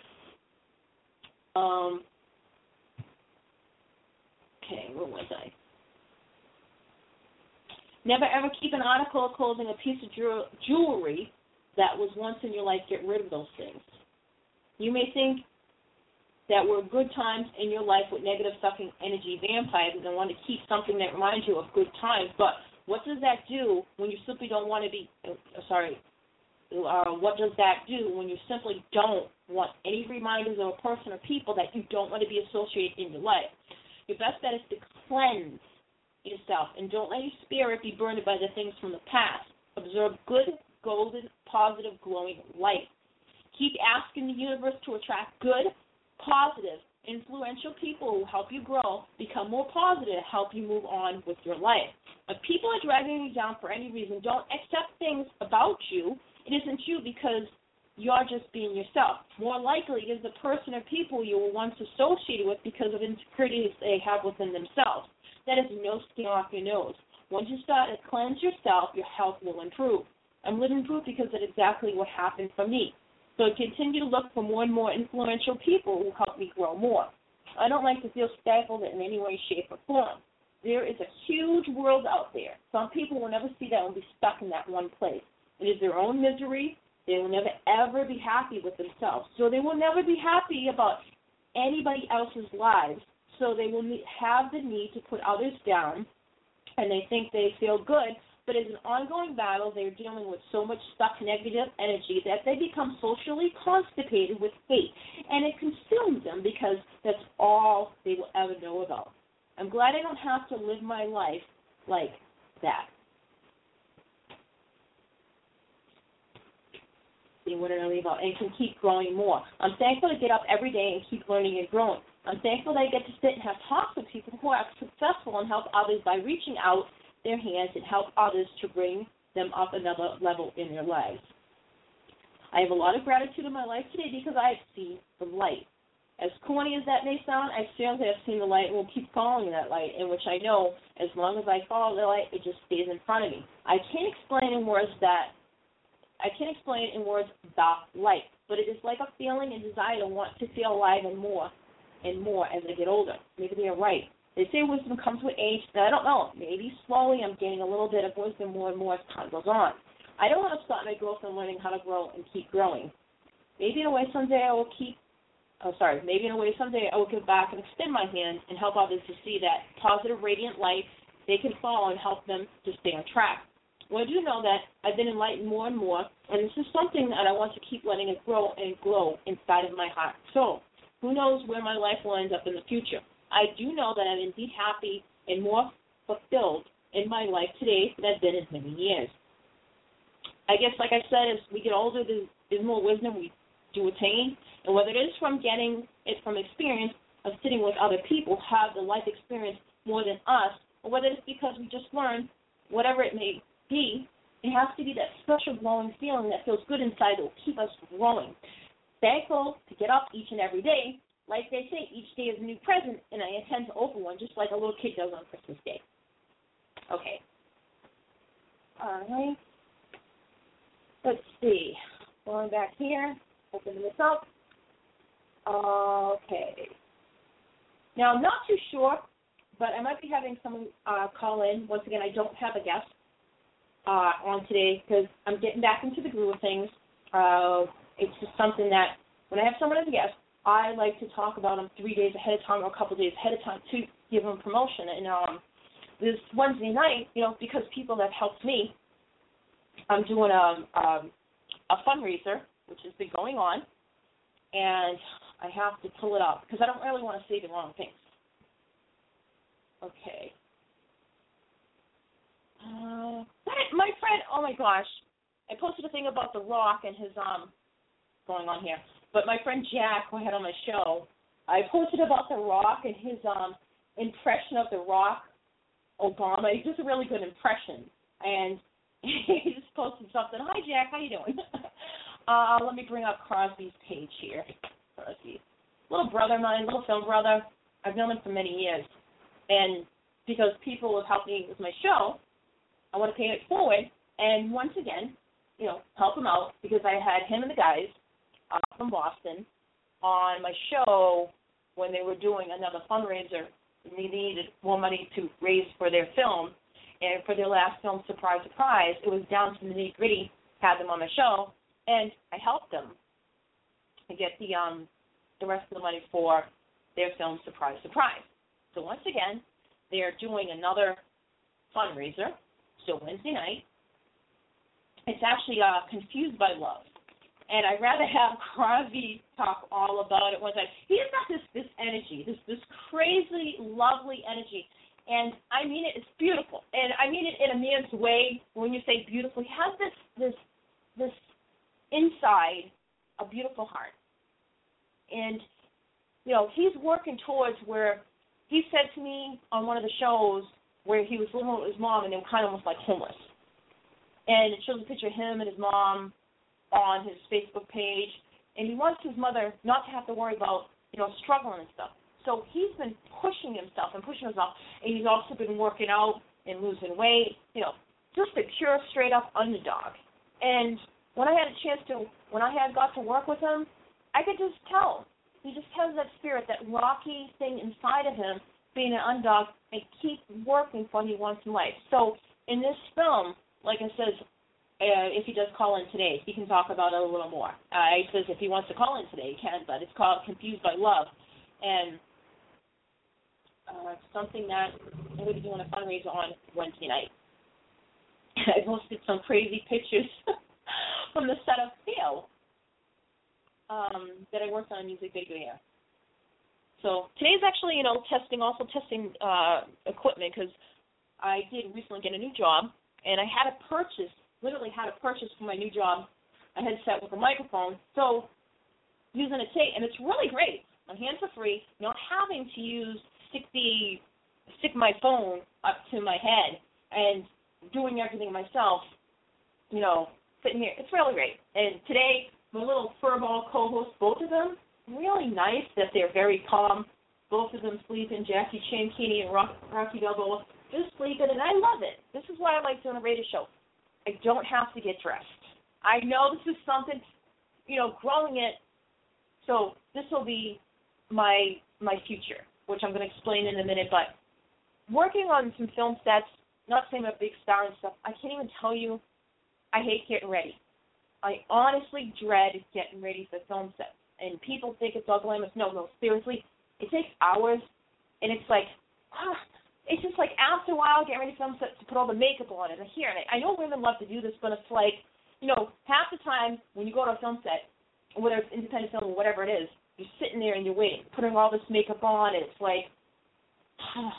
Um. Okay, where was I? Never ever keep an article of clothing, a piece of jewelry that was once in your life. Get rid of those things. You may think that were good times in your life with negative sucking energy vampires and want to keep something that reminds you of good times, but what does that do when you simply don't want to be, uh, sorry, uh, what does that do when you simply don't want any reminders of a person or people that you don't want to be associated in your life? Your best bet is to cleanse yourself, and don't let your spirit be burned by the things from the past. Observe good, golden, positive, glowing light. Keep asking the universe to attract good, positive, influential people who help you grow, become more positive, help you move on with your life. If people are dragging you down for any reason, don't accept things about you. It isn't you because you're just being yourself. More likely it is the person or people you were once associated with because of insecurities they have within themselves. That is no skin off your nose. Once you start to cleanse yourself, your health will improve. I'm living proof because that's exactly what happened for me. So continue to look for more and more influential people who help me grow more. I don't like to feel stifled in any way, shape, or form. There is a huge world out there. Some people will never see that and be stuck in that one place. It is their own misery. They will never, ever be happy with themselves. So they will never be happy about anybody else's lives. So they will have the need to put others down, and they think they feel good, but it's an ongoing battle. They're dealing with so much stuck negative energy that they become socially constipated with hate, and it consumes them because that's all they will ever know about. I'm glad I don't have to live my life like that. See, what did I leave out? And can keep growing more. I'm thankful to get up every day and keep learning and growing. I'm thankful that I get to sit and have talks with people who are successful and help others by reaching out their hands and help others to bring them up another level in their lives. I have a lot of gratitude in my life today because I have seen the light. As corny as that may sound, I certainly have seen the light and will keep following that light, in which I know as long as I follow the light, it just stays in front of me. I can't explain in words that, I can't explain in words the light, but it is like a feeling and desire to want to feel alive and more and more as I get older. Maybe they're right. They say wisdom comes with age, and I don't know. Maybe slowly I'm gaining a little bit of wisdom more and more as time goes on. I don't want to stop my growth and learning how to grow and keep growing. Maybe in a way someday I will keep, oh sorry, maybe in a way someday I will give back and extend my hand and help others to see that positive, radiant light they can follow and help them to stay on track. Well, I do know that I've been enlightened more and more, and this is something that I want to keep letting it grow and glow inside of my heart. So, who knows where my life will end up in the future? I do know that I'm indeed happy and more fulfilled in my life today than I've been in many years. I guess, like I said, as we get older, there's, there's more wisdom we do attain, and whether it is from getting it from experience of sitting with other people who have the life experience more than us, or whether it's because we just learned, whatever it may be, it has to be that special glowing feeling that feels good inside that will keep us growing. Thankful to get up each and every day. Like they say, each day is a new present, and I intend to open one just like a little kid does on Christmas Day. Okay. All right. Let's see. Going back here, opening this up. Okay. Now, I'm not too sure, but I might be having someone uh, call in. Once again, I don't have a guest uh, on today because I'm getting back into the groove of things. Uh, it's just something that when I have someone as a guest, I like to talk about them three days ahead of time or a couple of days ahead of time to give them promotion. And um, this Wednesday night, you know, because people have helped me, I'm doing a, um, a fundraiser, which has been going on, and I have to pull it up because I don't really want to say the wrong things. Okay. Uh, my friend, oh my gosh, I posted a thing about The Rock and his, um, going on here, but my friend Jack, who I had on my show, I posted about The Rock and his um, impression of The Rock, Obama. He does a really good impression, and he just posted something. Hi, Jack. How you doing? uh, let me bring up Crosby's page here. Crosby. Little brother of mine, little film brother. I've known him for many years. And because people have helped me with my show, I want to pay it forward. And once again, you know, help him out because I had him and the guys uh, from Boston on my show when they were doing another fundraiser. And they needed more money to raise for their film. And for their last film, Surprise, Surprise, it was down to the nitty-gritty, had them on my show, and I helped them to get the um the rest of the money for their film, Surprise, Surprise. So once again, they're doing another fundraiser, so Wednesday night. It's actually uh, Confused by Love. And I'd rather have Crosby talk all about it once I he's got this this energy, this this crazy, lovely energy. And I mean it, it's beautiful. And I mean it in a man's way. When you say beautiful, he has this this this inside a beautiful heart. And, you know, he's working towards where he said to me on one of the shows where he was living with his mom and they were kind of almost like homeless. And it shows a picture of him and his mom on his Facebook page. And he wants his mother not to have to worry about, you know, struggling and stuff. So he's been pushing himself and pushing himself, and he's also been working out and losing weight, you know, just a pure, straight-up underdog. And when I had a chance to, when I had got to work with him, I could just tell. He just has that spirit, that rocky thing inside of him, being an underdog, and keep working for what he wants in life. So in this film, like I said, uh, if he does call in today, he can talk about it a little more. Uh, he says if he wants to call in today, he can, but it's called Confused by Love. And Uh, something that I'm going to be doing a fundraiser on Wednesday night. I posted some crazy pictures from the set of Fail um, that I worked on a music video here. So today's actually, you know, testing, also testing uh, equipment because I did recently get a new job, and I had to purchase, literally had to purchase for my new job a headset with a microphone. So using a tape, and it's really great. on hand for free, not having to use stick the stick my phone up to my head and doing everything myself, you know, sitting here. It's really great. And today, my little furball co-hosts, both of them, really nice that they're very calm. Both of them sleeping, Jackie Chankini and Rock, Rocky Balboa, just sleeping, and I love it. This is why I like doing a radio show. I don't have to get dressed. I know this is something, you know, growing it, so this will be my my future, which I'm going to explain in a minute, but working on some film sets, not saying I'm a big star and stuff, I can't even tell you I hate getting ready. I honestly dread getting ready for film sets. And people think it's all glamorous. No, no, seriously, it takes hours, and it's like, ah, it's just like after a while getting ready for film sets to put all the makeup on it and here. And I know women love to do this, but it's like, you know, half the time when you go to a film set, whether it's independent film or whatever it is, you're sitting there and you're waiting, putting all this makeup on, and it's like, ah.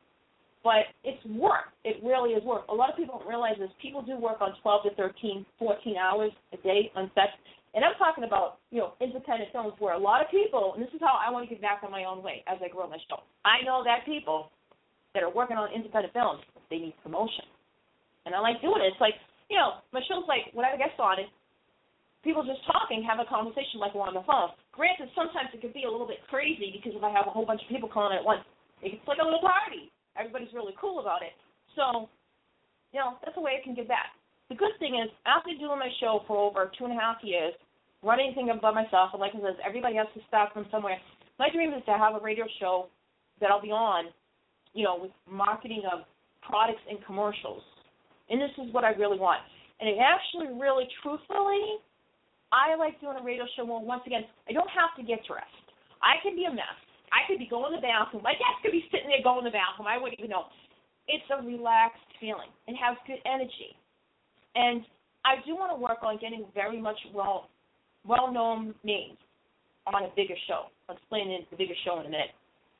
But it's work. It really is work. A lot of people don't realize this. People do work on twelve to thirteen, fourteen hours a day on sets. And I'm talking about, you know, independent films where a lot of people, and this is how I want to get back on my own way as I grow my show. I know that people that are working on independent films, they need promotion. And I like doing it. It's like, you know, my show's like, when I have a guest on it, people just talking, have a conversation like we're on the phone. Granted, sometimes it could be a little bit crazy because if I have a whole bunch of people calling at once, it's like a little party. Everybody's really cool about it. So, you know, that's the way I can give back. The good thing is, after doing my show for over two and a half years, running things by myself, and like I said, everybody has to start from somewhere. My dream is to have a radio show that I'll be on, you know, with marketing of products and commercials. And this is what I really want. And it actually, really, truthfully, I like doing a radio show where, once again, I don't have to get dressed. I can be a mess. I could be going to the bathroom. My guest could be sitting there going to the bathroom. I wouldn't even know. It's a relaxed feeling. It has good energy. And I do want to work on getting very much well, well-known names on a bigger show. I'll explain the bigger show in a minute.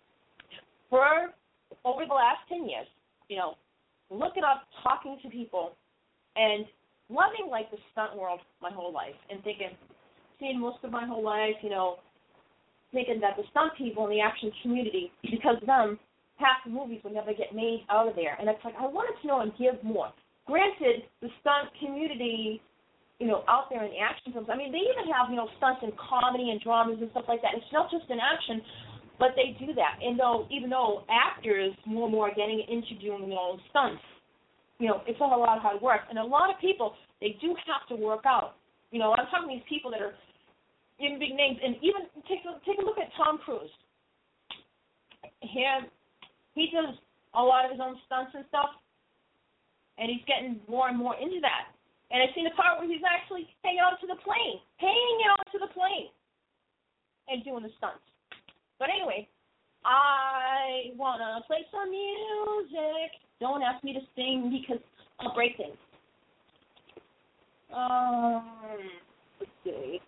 For over the last ten years, you know, looking up, talking to people, and loving, like, the stunt world my whole life and thinking, seeing most of my whole life, you know, thinking that the stunt people in the action community, because of them, half the movies would never get made out of there. And it's like, I wanted to know and give more. Granted, the stunt community, you know, out there in the action films, I mean, they even have, you know, stunts in comedy and dramas and stuff like that. It's not just in action, but they do that. And though, even though actors more and more are getting into doing their own stunts, you know, it's a whole lot of hard work. And a lot of people, they do have to work out. You know, I'm talking to these people that are even big names, and even take a, take a look at Tom Cruise. Here, he does a lot of his own stunts and stuff, and he's getting more and more into that. And I've seen the part where he's actually hanging onto the plane, hanging onto the plane, and doing the stunts. But anyway, I want to play some music. Don't ask me to sing because I'll break things. Um, let's see.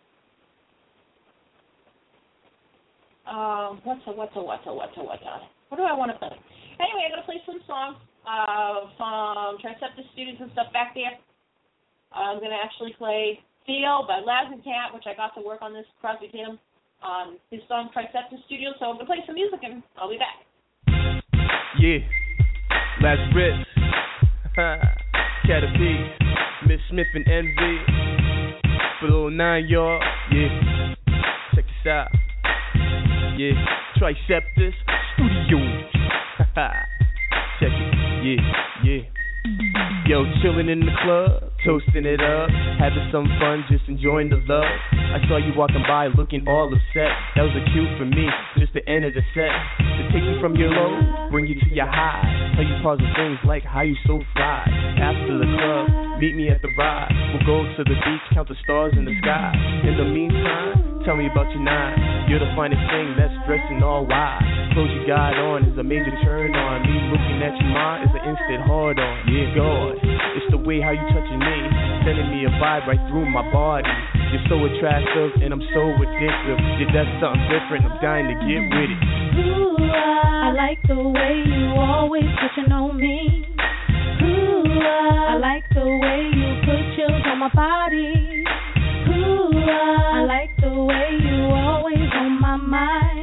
Uh, what's a, what's a, what's a, what's a, what's a, what do I want to play? Anyway, I'm going to play some songs uh, from Triceptus Studios and stuff back there. I'm going to actually play Feel by Laz and Cat, which I got to work on this Crosby Tatum, um, his song Triceptus Studios. So I'm going to play some music and I'll be back. Yeah, Laz Ritz, Cat B, Miss Smith and Envy, for little nine y'all, yeah, check this out. Yeah, Triceptus Studios. Check it. Yeah, yeah. Yo, chillin' in the club, toasting it up, having some fun, just enjoying the love. I saw you walking by looking all upset. That was a cue for me, just the end of the set. To take you from your low, bring you to your high. Tell you positive things like how you so fly. After the club, meet me at the ride. We'll go to the beach, count the stars in the sky. In the meantime, tell me about your nine. You're the finest thing that's dressing all wide. Clothes you got on is a major turn on. Me looking at you, mine is an instant hard on. Yeah, God, it's the way how you touching me, sending me a vibe right through my body. You're so attractive and I'm so addictive. Yeah, that's something different. I'm dying to get with it. Ooh, I like the way you always touching on me. Ooh, I like the way you put chills on my body. Ooh, I like the way you always on my mind.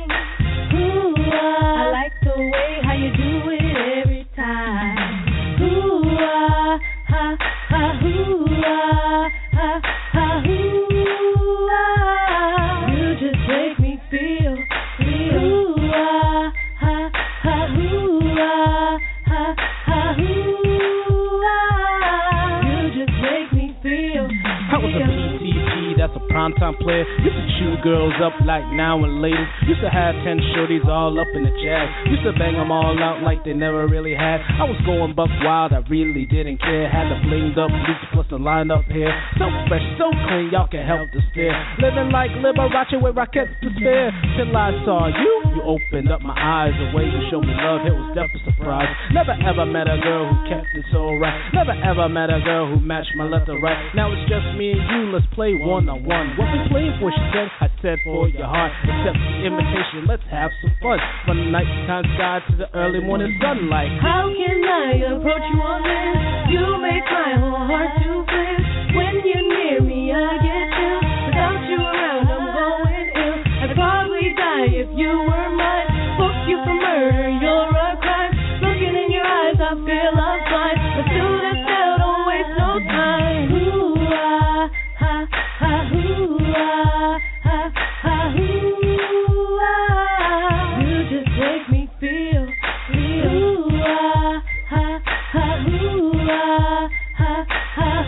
primetime player. Used to chew girls up like now and later. Used to have ten shorties all up in the jazz. Used to bang them all out like they never really had. I was going buck wild, I really didn't care. Had the blinged up boots plus the line up here. So fresh, so clean, y'all can help to stare. Living like Liberace with rockets to spare. Till I saw you, you opened up my eyes. The way you showed me love, it was definitely a surprise. Never ever met a girl who kept it so right. Never ever met a girl who matched my left or right. Now it's just me and you, let's play one on one. What we playing for, she said, I said for your heart. Accept the invitation, let's have some fun. From the nighttime sky to the early morning sunlight. How can I approach you on this? You make my whole heart to flip. When you're near me, I get chills. Without you around, I'm going ill. I'd probably die if you were mine. Book you for murder, you're a crime. Looking in your eyes, I feel I'm fine. Let's do this now, don't waste no time. Ooh, ah, ha, ha, ooh, ah, ha, ha, ooh, ah. You just make me feel, feel. Ooh, ah, ha, ha, ooh, ah, ha, ha.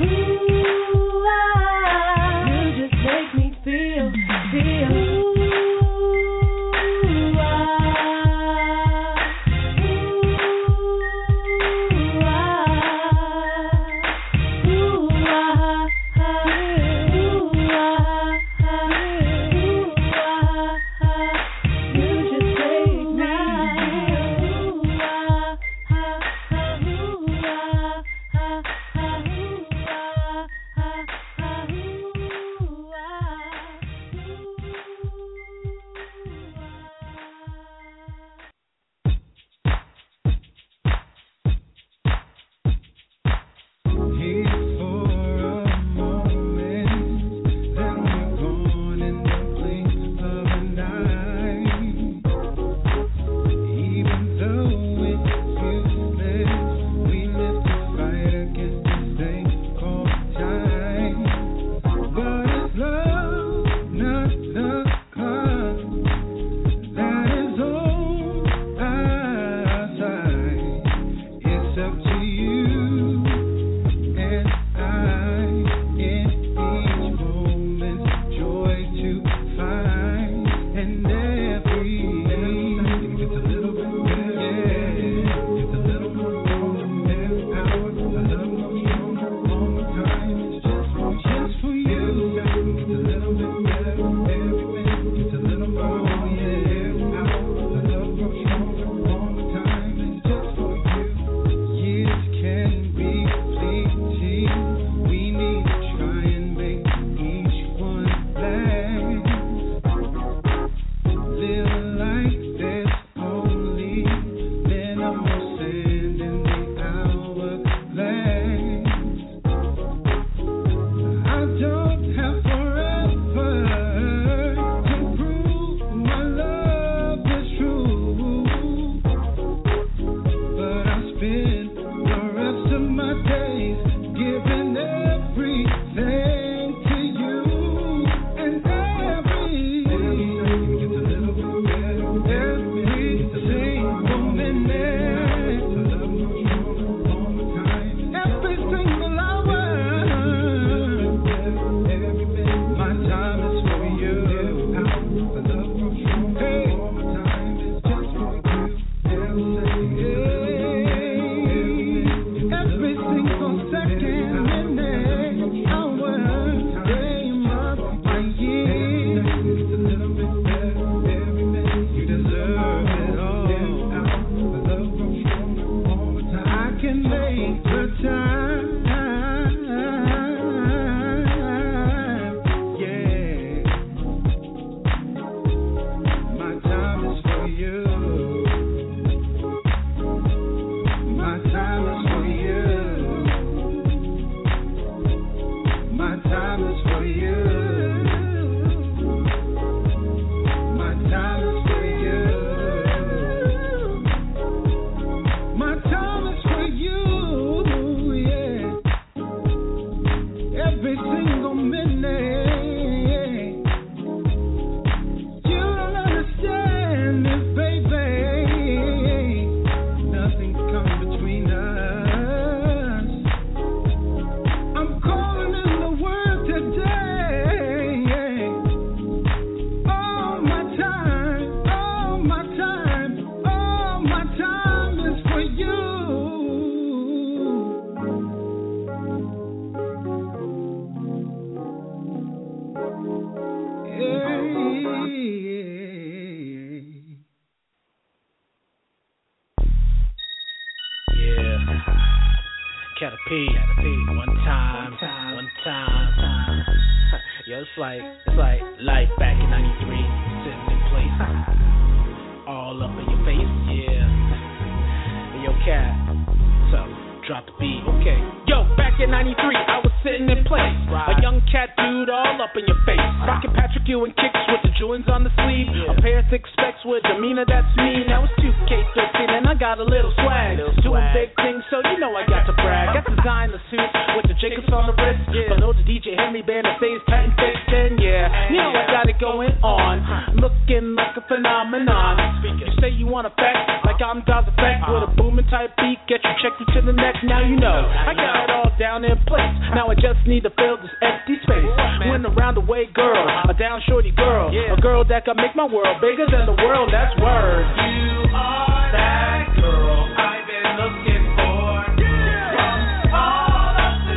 Caterpie, Caterpie, one time, one time, one time. Yo, it's like, it's like life back in ninety-three, sitting in place, all up in your face, yeah. Hey, yo, Cat, what's up? Drop the beat, okay. Yo, back in ninety-three, I was sitting in place. A young cat dude all up in your face. Rocking Patrick Ewing kicks with the joints on the sleeve. A pair of thick specs with demeanor that's mean. Now it's two K thirteen and I got a little swag. Doing big things, so you know I got to brag. Got design the suit with the Jacobs on the wrist. Below the D J Henry band that stays tight and fixed. And yeah, you know I got it going on. Looking like a phenomenon. You say you want a fact, like I'm God's effect. With a booming type beat, get you checked to the neck. Now you know, I got it all down in place. Now I just need to fill this empty space. Win around the way girl, a down shorty girl, a girl that can make my world bigger than the world, that's word. You are that girl I've been looking for from all of the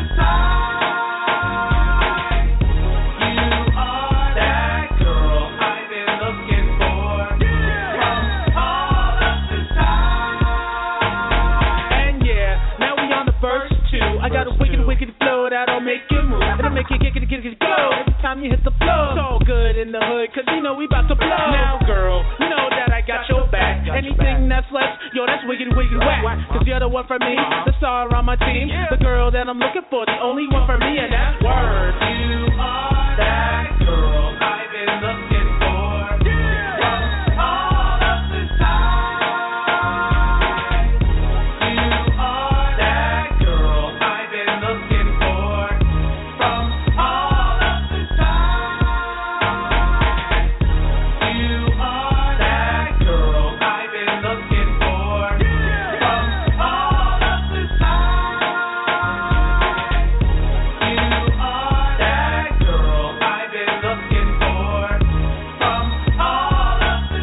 time. You are that girl I've been looking for from all of the time. And yeah, now we on the verse two. I got a wicked, wicked flow that'll make you move. It'll make you get it, get it, get it, go. Every time you hit the floor, it's all good in the hood, cause you know we about to blow. Now, girl, you know that I got your back. Anything that's less, yo, that's wicked, wicked whack. Cause you're the one for me, the star on my team, the girl that I'm looking for, the only one for me, and that's word. You are that girl I've been looking for from all of the time. You are that girl I've been looking for from all of the time. You are that girl I've been looking for from all of the time. You are that girl I've been looking for from all of the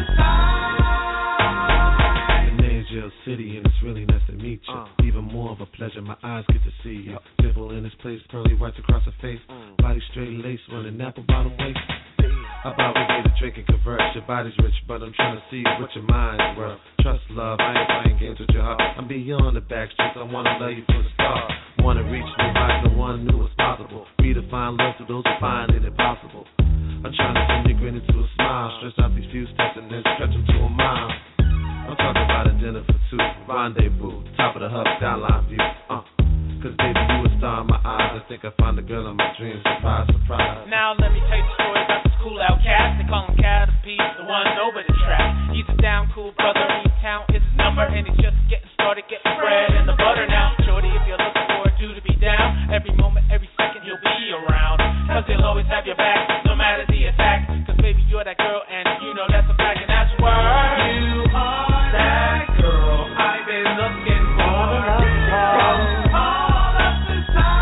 time. The name's Jail City and it's really nice to meet you. Even more of a pleasure, my eyes get to see you. Dimple in this place, pearly whites across her face. Body straight lace, running apple bottom waist. About we get to drink and converse. Your body's rich, but I'm trying to see what your mind's worth. Trust, love, I ain't playing games with your heart. I'm beyond the back streets, I wanna love you from the start. Wanna reach new heights, no one knew was possible. Redefine love to those who find it impossible. I'm trying to turn your grin into a smile. Stretch out these few steps and then stretch them to a mile. I'm talking about a dinner for two, rendezvous, top of the hub, downline view. Uh, Cause baby, you a star in my eyes. I think I found the girl in my dreams. Surprise, surprise. Now let me tell you the story about this cool outcast. They call him Caterpie, the one over the track. He's a down cool brother, in town is his number, and he's just getting started, getting bread and the butter now. Shorty, if you're looking for a dude to be down, every moment, every second he'll be around. Cause he'll always have your back, no matter the attack. Cause baby, you're that girl, and you know that's a fact, and that's word. You are that girl I've been looking for from all of the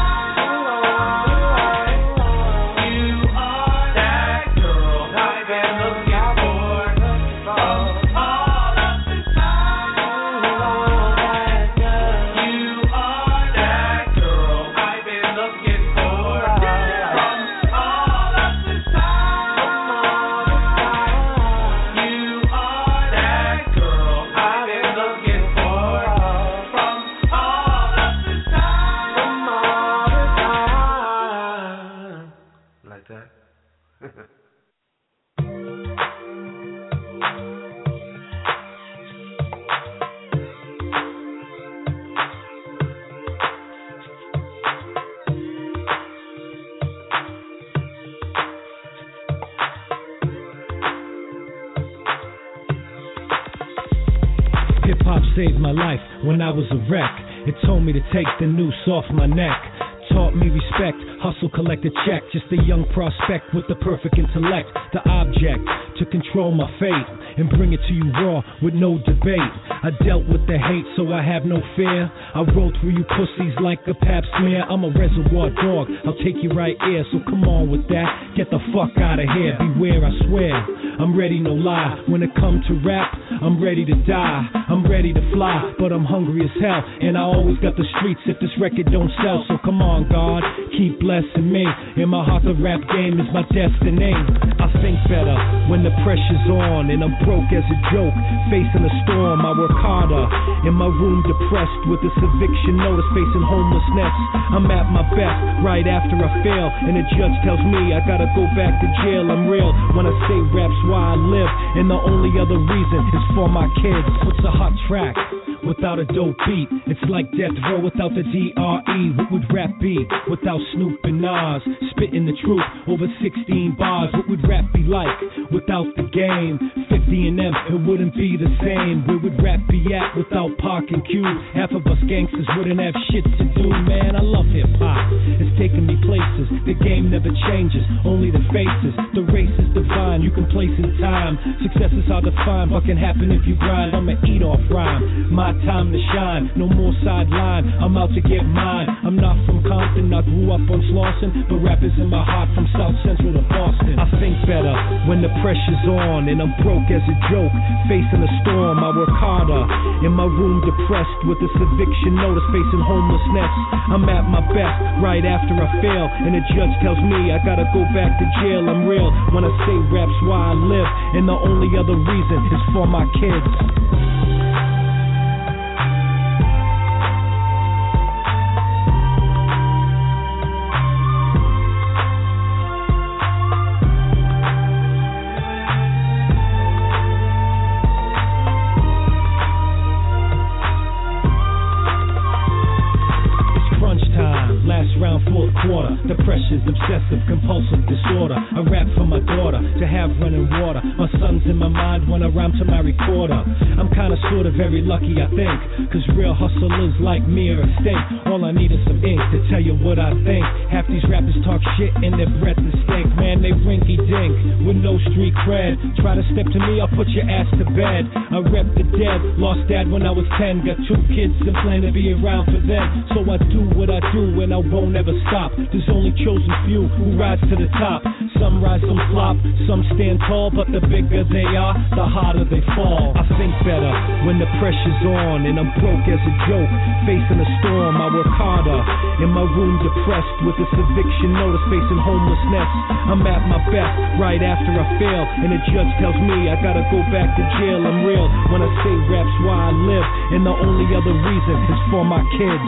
time. You are that girl I've been looking for from all of the time. You are that girl I've been looking for from all of the time. You are that girl I've been looking for from all of the time. Like that? Hip hop saved my life when I was a wreck. It told me to take the noose off my neck. Taught me respect, hustle, collect a check. Just a young prospect with the perfect intellect. The object to control my fate and bring it to you raw with no debate. I dealt with the hate, so I have no fear. I roll through you pussies like a pap smear. I'm a reservoir dog, I'll take you right here. So come on with that, get the fuck out of here. Beware, I swear, I'm ready, no lie. When it come to rap, I'm ready to die. I'm ready to fly, but I'm hungry as hell. And I always got the streets if this record don't sell. So come on, God, keep blessing me. In my heart, the rap game is my destiny. I think better when the pressure's on and I'm broke as a joke. Facing a storm, I work harder. In my room, depressed with this eviction notice, facing homelessness. I'm at my best right after I fail, and the judge tells me I gotta go back to jail. I'm real when I say rap's why I live, and the only other reason is for my kids. What's a hot track without a dope beat? It's like Death Row without the D R E. What would rap be without Snoop and Nas spitting the truth over sixteen bars? What would rap be like without the game? fifty and them, it wouldn't be the same. Where would rap be at without Pac and Q? Half of us gangsters wouldn't have shit to do. Man, I love hip hop. It's taking me places. The game never changes, only the faces. The race is divine, you can place in time. Success is hard to find, but can happen if you grind. I'ma eat off rhyme. My time to shine, no more sideline. I'm out to get mine. I'm not from Compton, I grew up on Slauson, but rap is in my heart from South Central to Boston. I think better when the pressure's on and I'm broke as a joke. Facing a storm, I work harder. In my room, depressed with this eviction notice, facing homelessness. I'm at my best right after I fail, and the judge tells me I gotta go back to jail. I'm real when I say rap's why I live, and the only other reason is for my kids. Fourth quarter, the pressure's obsessive, compulsive disorder. I rap for my daughter to have running water. My son's in my mind when I rhyme to my recorder. I'm kinda sorta very lucky, I think, cause real hustlers like me are at stake. All I need is some ink to tell you what I think. Half these rappers talk shit and their breath is stink. Man, they rinky dink with no street cred. Try to step to me, I'll put your ass to bed. I rep the dead, lost dad when I was ten. Got two kids and plan to be around for them. So I do what I do and I won't ever stop. There's only chosen few who rise to the top. Some rise, some flop, some stand tall, but the bigger they are, the harder they fall. I think better when the pressure's on and I'm broke as a joke. Facing a storm, I work harder. In my room, depressed with this eviction notice, facing homelessness. I'm at my best right after I fail, and the judge tells me I gotta go back to jail. I'm real when I say rap's why I live, and the only other reason is for my kids.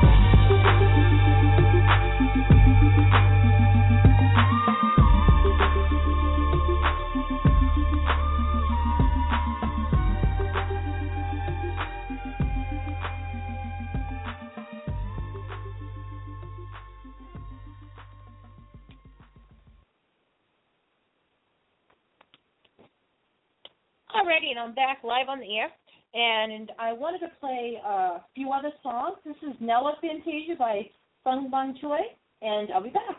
Alrighty, and I'm back live on the air, and I wanted to play a few other songs. This is Nella Fantasia by Sung Bang Choi, and I'll be back.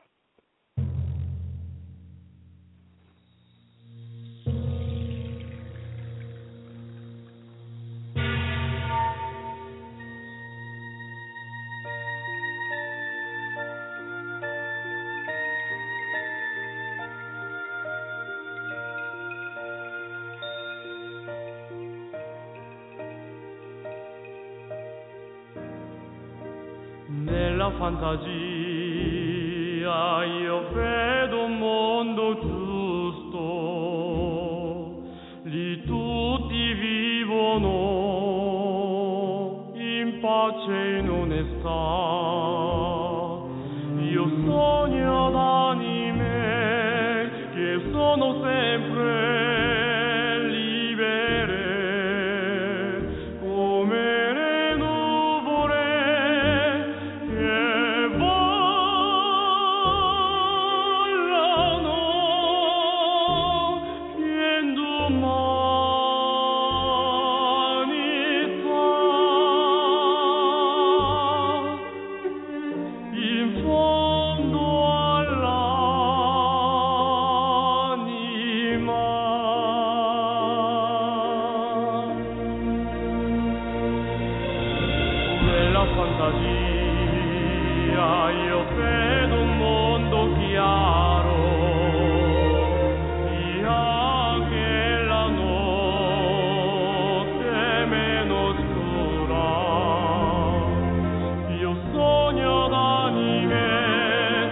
Nella fantasia io vedo un mondo giusto, lì tutti vivono in pace e in onestà. Io sogno d'anime che sono sempre sogno d'anime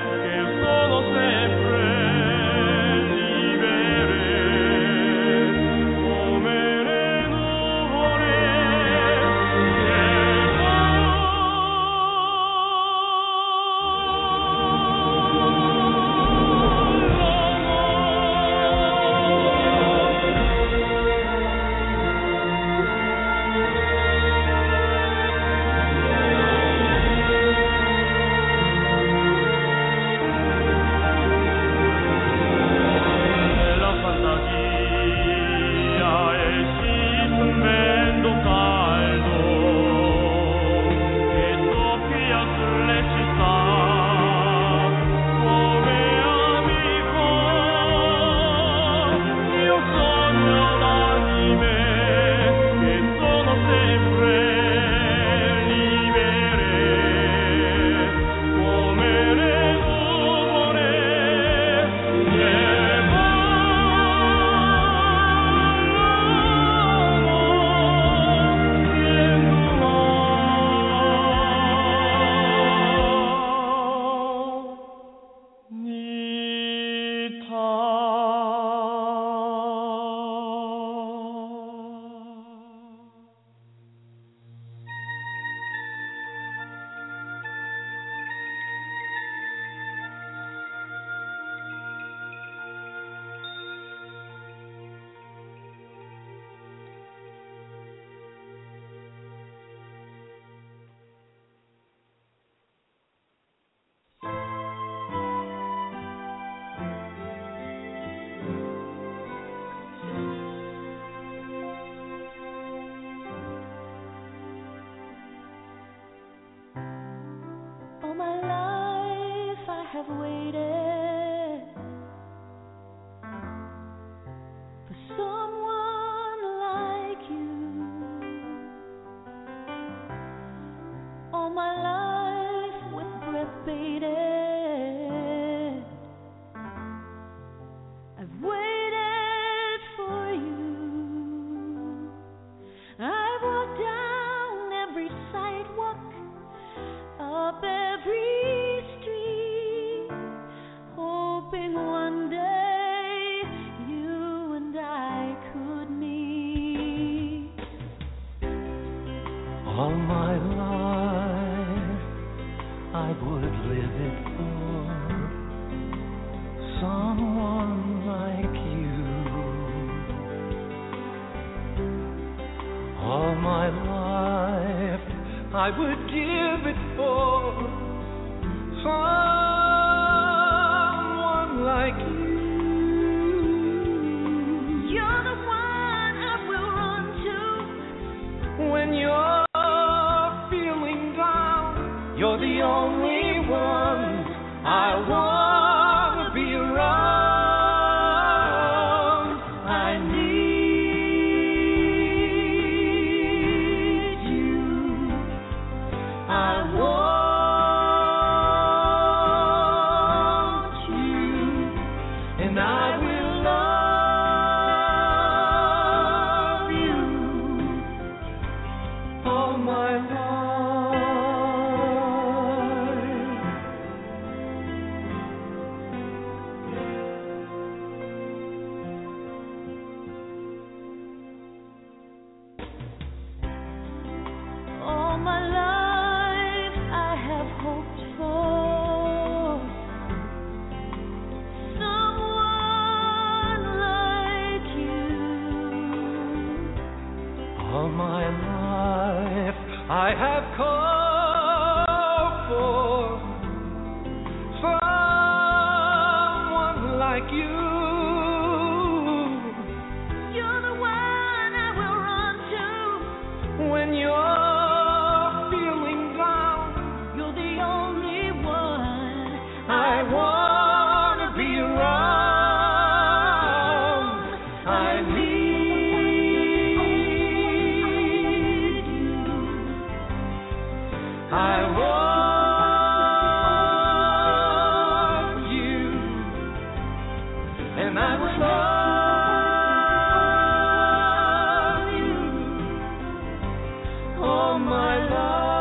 have waited for someone like you. All my life with breath bated, I've waited for you. I've walked down every sidewalk, up every street, hoping one day you and I could meet. All my life I would live it for someone like you. All my life I would give it for someone like you. You're the one I will run to When you're feeling down, you're the only one I wanna be around. I need you. I want you, and I will love you all my life. all my life. I have hoped for someone like you. All my life I have called for someone like you. You're the one I will run to When you're feeling down, you're the only one I wanna be around. I need you. I want you, and I will love you all my life.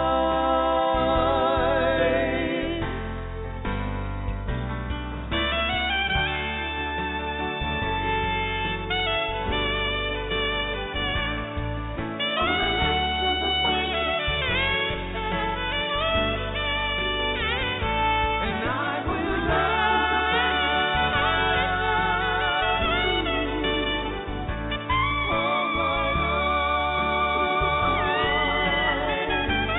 And I will love you all my life.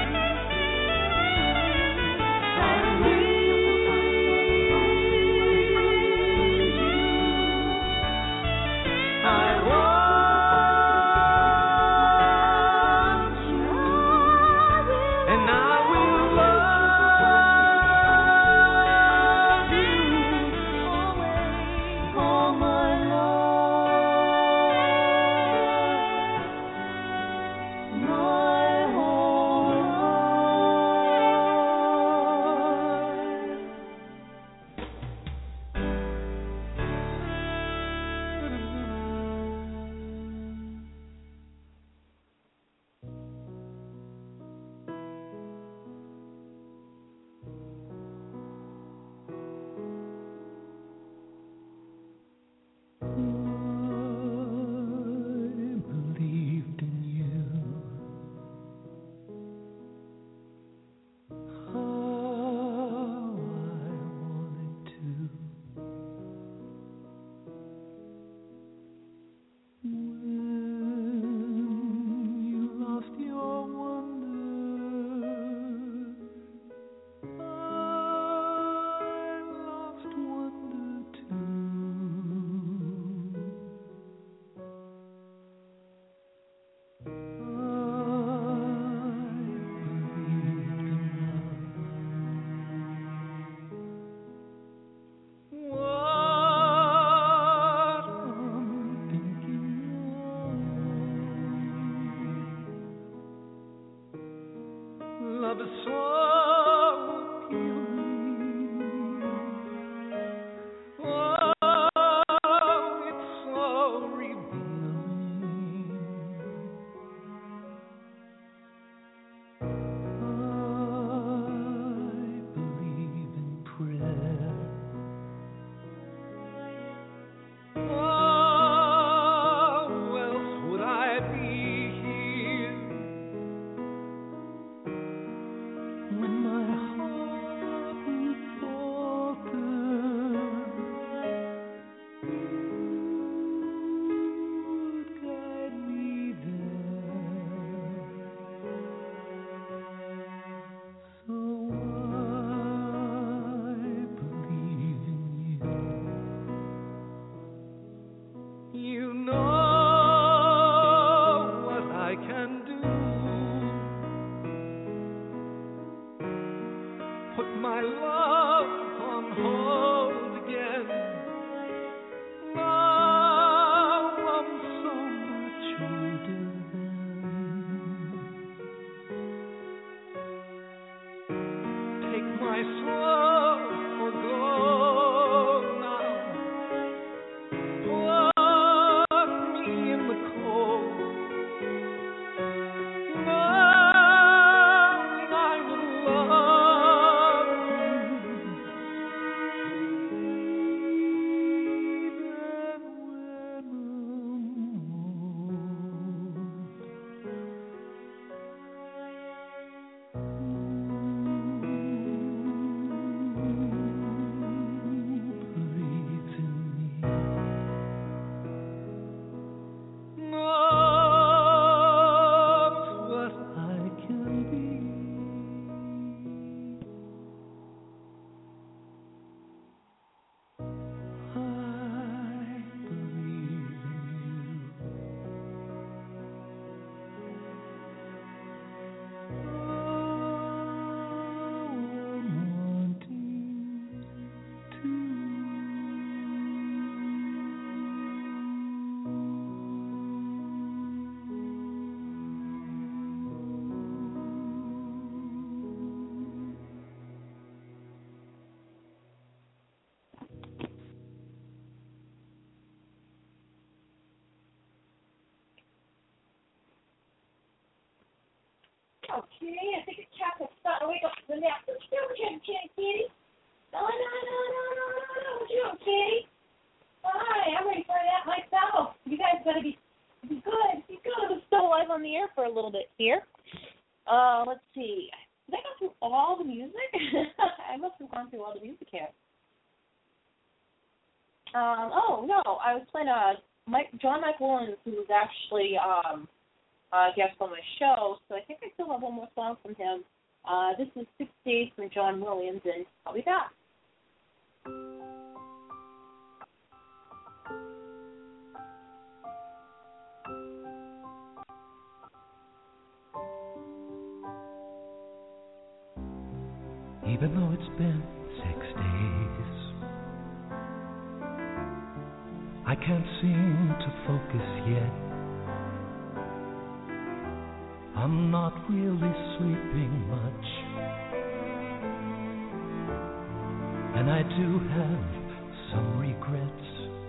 love is so appealing. Oh, it's so revealing. I believe in prayer. Oh, else would I be here when my heart would falter? You would guide me there. So I believe in you. You know what I can do. Put my love on hold again. Now I'm so much older than. Take my soul or go now. Put me in the cold. Knowing I will love you Okay, I think the cat is starting to wake up from the nap. What you doing, Kitty, Kitty? No, no, no, no, no, no, no. What you doing, Kitty? Hi, I'm ready for that myself. You guys better be, be good. Be good. I'm still live on the air for a little bit here. Uh, let's see. Did I go through all the music? I must have gone through all the music here. Um, oh, no, I was playing uh, Mike, John Michael Williams, who was actually um, a guest on my show, so I think I still have one more song from him. Uh, this is Six Days from John Williams, and I'll be back. Even though it's been six days, I can't seem to focus yet. I'm not really sleeping much, and I do have some regrets.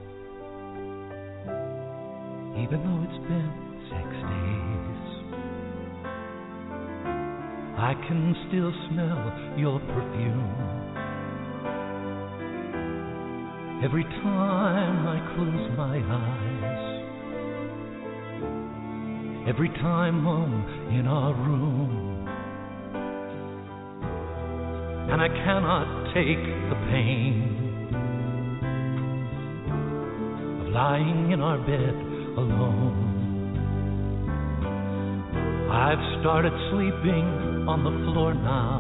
Even though it's been six days, I can still smell your perfume. Every time I close my eyes, every time I'm in our room, and I cannot take the pain of lying in our bed alone. I've started sleeping on the floor now,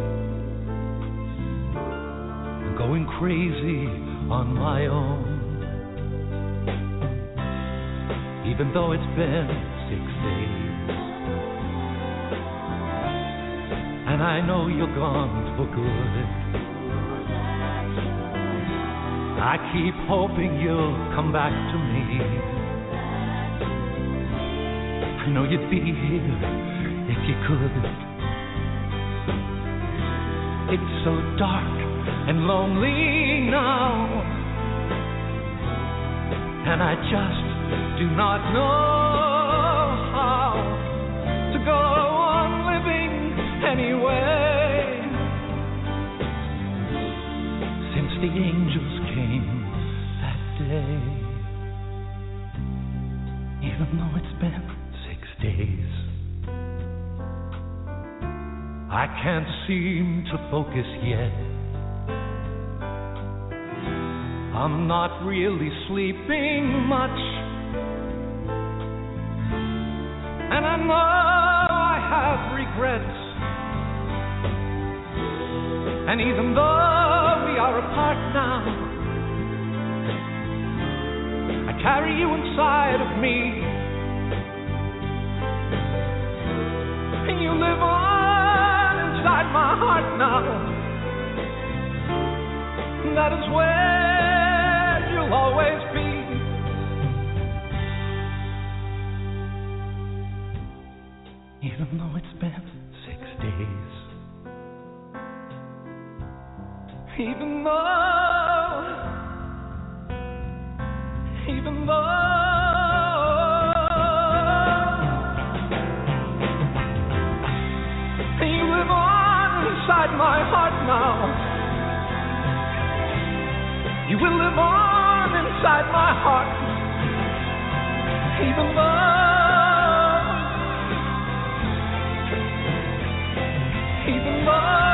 going crazy on my own. Even though it's been six days, and I know you're gone for good, I keep hoping you'll come back to me. I know you'd be here if you could. It's so dark and lonely now, and I just do not know how to go on living anyway. Since the angels came that day, even though it's been six days, I can't seem to focus yet. I'm not really sleeping much, and I know I have regrets. And even though we are apart now, I carry you inside of me, and you live on inside my heart now. That is where you'll always be. Even though it's been six days, even though, even though you live on inside my heart now, you will live on inside my heart, even though, even though,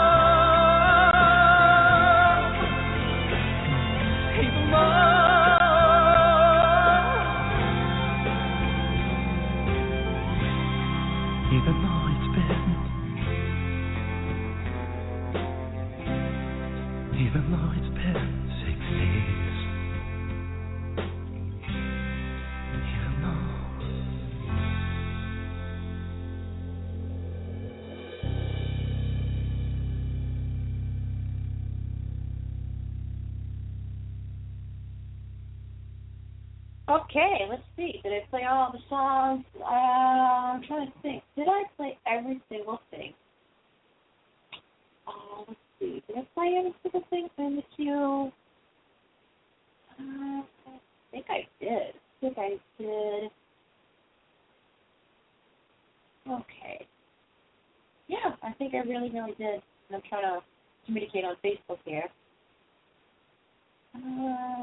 even though, even though it's been, even though it's been six days, even though. Okay, let's see. Did I play all the songs? Uh, I'm trying to think. Did I play every single thing? Uh, let's see. Did I play every single thing in the queue? Uh, I think I did. I think I did. Okay. Yeah, I think I really, really did. And I'm trying to communicate on Facebook here. Uh,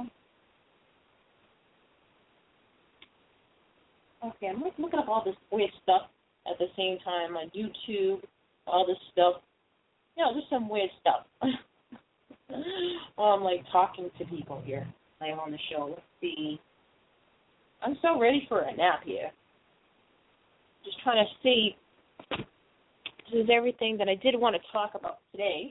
okay, I'm looking up all this weird stuff at the same time on YouTube, all this stuff. You know, just some weird stuff. While I'm, like, talking to people here, like, on the show. Let's see. I'm so ready for a nap here. Just trying to see if there's everything that I did want to talk about today.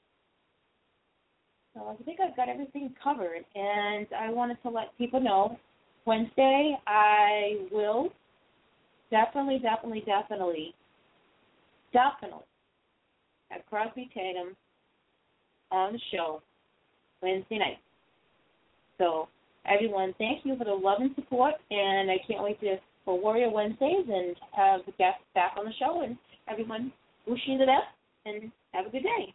So I think I've got everything covered, and I wanted to let people know Wednesday I will definitely, definitely, definitely, definitely have Crosby Tatum on the show Wednesday night. So everyone, thank you for the love and support, and I can't wait to for Warrior Wednesdays and have the guests back on the show. And everyone, wish you the best and have a good day.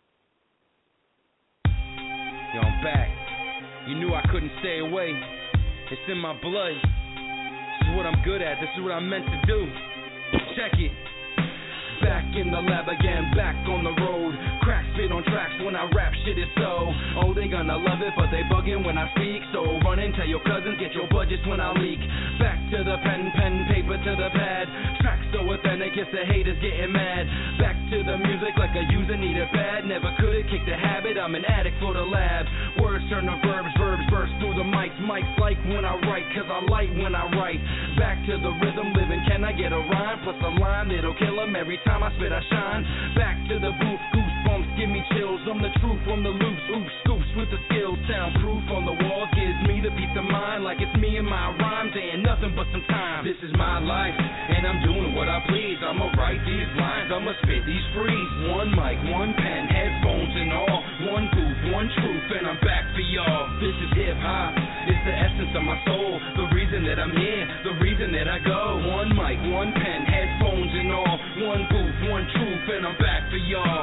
Yo, I'm back. You knew I couldn't stay away. It's in my blood. This is what I'm good at. This is what I'm meant to do. Check it. Back in the lab again, back on the road. Crack spit on tracks when I rap, shit is so. Oh, they gonna love it, but they bugging when I speak. So run in, tell your cousins, get your budgets when I leak. Back to the pen, pen, paper to the pad. Tracks so authentic, it's the haters getting mad. Back to the music like a user need it bad. Never could have kicked the habit, I'm an addict for the lab. Words turn to verbs, verbs burst through the mics. Mics like when I write, cause I light when I write. Back to the rhythm, living, can I get a rhyme? Plus a line that'll kill 'em every time I spit, I shine. Back to the booth, goosebumps, give me chills. I'm the truth from the loops, oops, scoops with the skills. Soundproof on the walls gives me the peace of mind. Like it's me and my rhymes, ain't nothing but some time. This is my life, and I'm doing what I please. I'ma write these lines, I'ma spit these frees. One mic, one pen, headphones and all. One booth, one truth, and I'm back for y'all. This is hip-hop, it's the essence of my soul. The reason that I'm here, the reason that I go. One mic, one pen, headphones and all. One booth, one truth, and I'm back for y'all.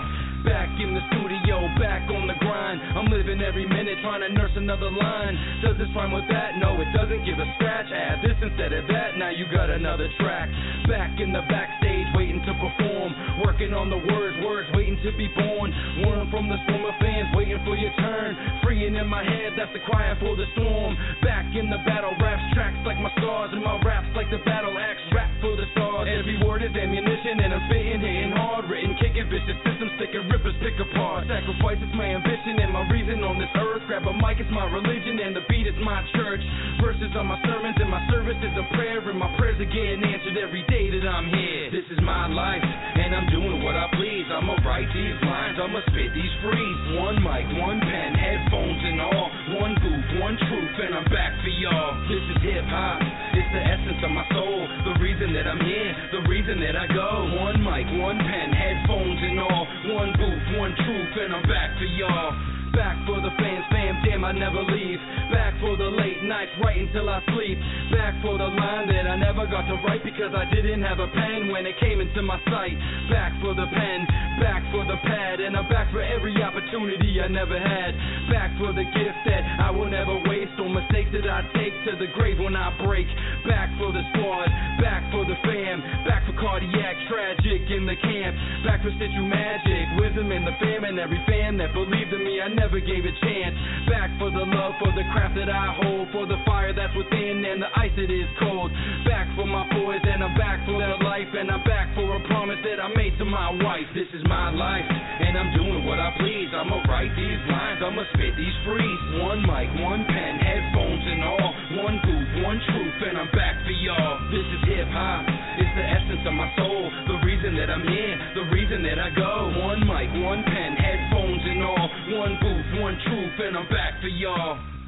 Back in the studio, back on the grind. I'm living every minute trying to nurse another line. Does this rhyme with that? No, it doesn't. Give a scratch. Add this instead of that. Now you got another track. Back in the backstage, waiting to perform. Working on the words, words waiting to be born. One from the storm of fans, waiting for your turn. Freeing in my head, that's the cry for the storm. Back in the battle, raps tracks like my stars, and my raps like the battle axe, rap for the stars. Every word is ammunition, and I'm spitting, hitting hard, written, kicking vicious systems, sticking rippers, pick apart. Sacrifice is my ambition and my reason on this earth. Grab a mic, it's my religion, and the beat is my church. Verses are my sermons, and my service is a prayer, and my prayers are getting answered every day that I'm here. This is my life, and I'm doing what I please. I'ma write these lines, I'ma spit these frees. One mic, one pen, headphones and all. One booth, one truth, and I'm back for y'all. This is hip hop, it's the essence of my soul. The reason that I'm here, the reason that I go. One mic, one pen, headphones and all. One booth, one truth, and I'm back for y'all. Back for the fans, fam, damn, I never leave. Back for the late nights, writing till I sleep. Back for the line that I never got to write because I didn't have a pen when it came into my sight. Back for the pen, back for the pad, and I'm back for every opportunity I never had. Back for the gift that I will never waste on mistakes that I take to the grave when I break. Back for the squad, back for the fam, back for cardiac, tragic in the camp. Back for Stitchu Magic, wisdom in the fam, and every fan that believed in me, I never gave a chance. Back for the love, for the craft that I hold, for the fire that's within and the ice that is cold. Back for my boys, and I'm back for their life, and I'm back for a promise that I made to my wife. This is my life, and I'm doing what I please. I'ma write these lines, I'ma spit these frees. One mic, one pen, headphones and all. One booth, one truth, and I'm back for y'all. This is hip hop, it's the essence of my soul. The reason that I'm here, the reason that I go. One mic, one pen, headphones and all. One booth, one truth, and I'm back for y'all.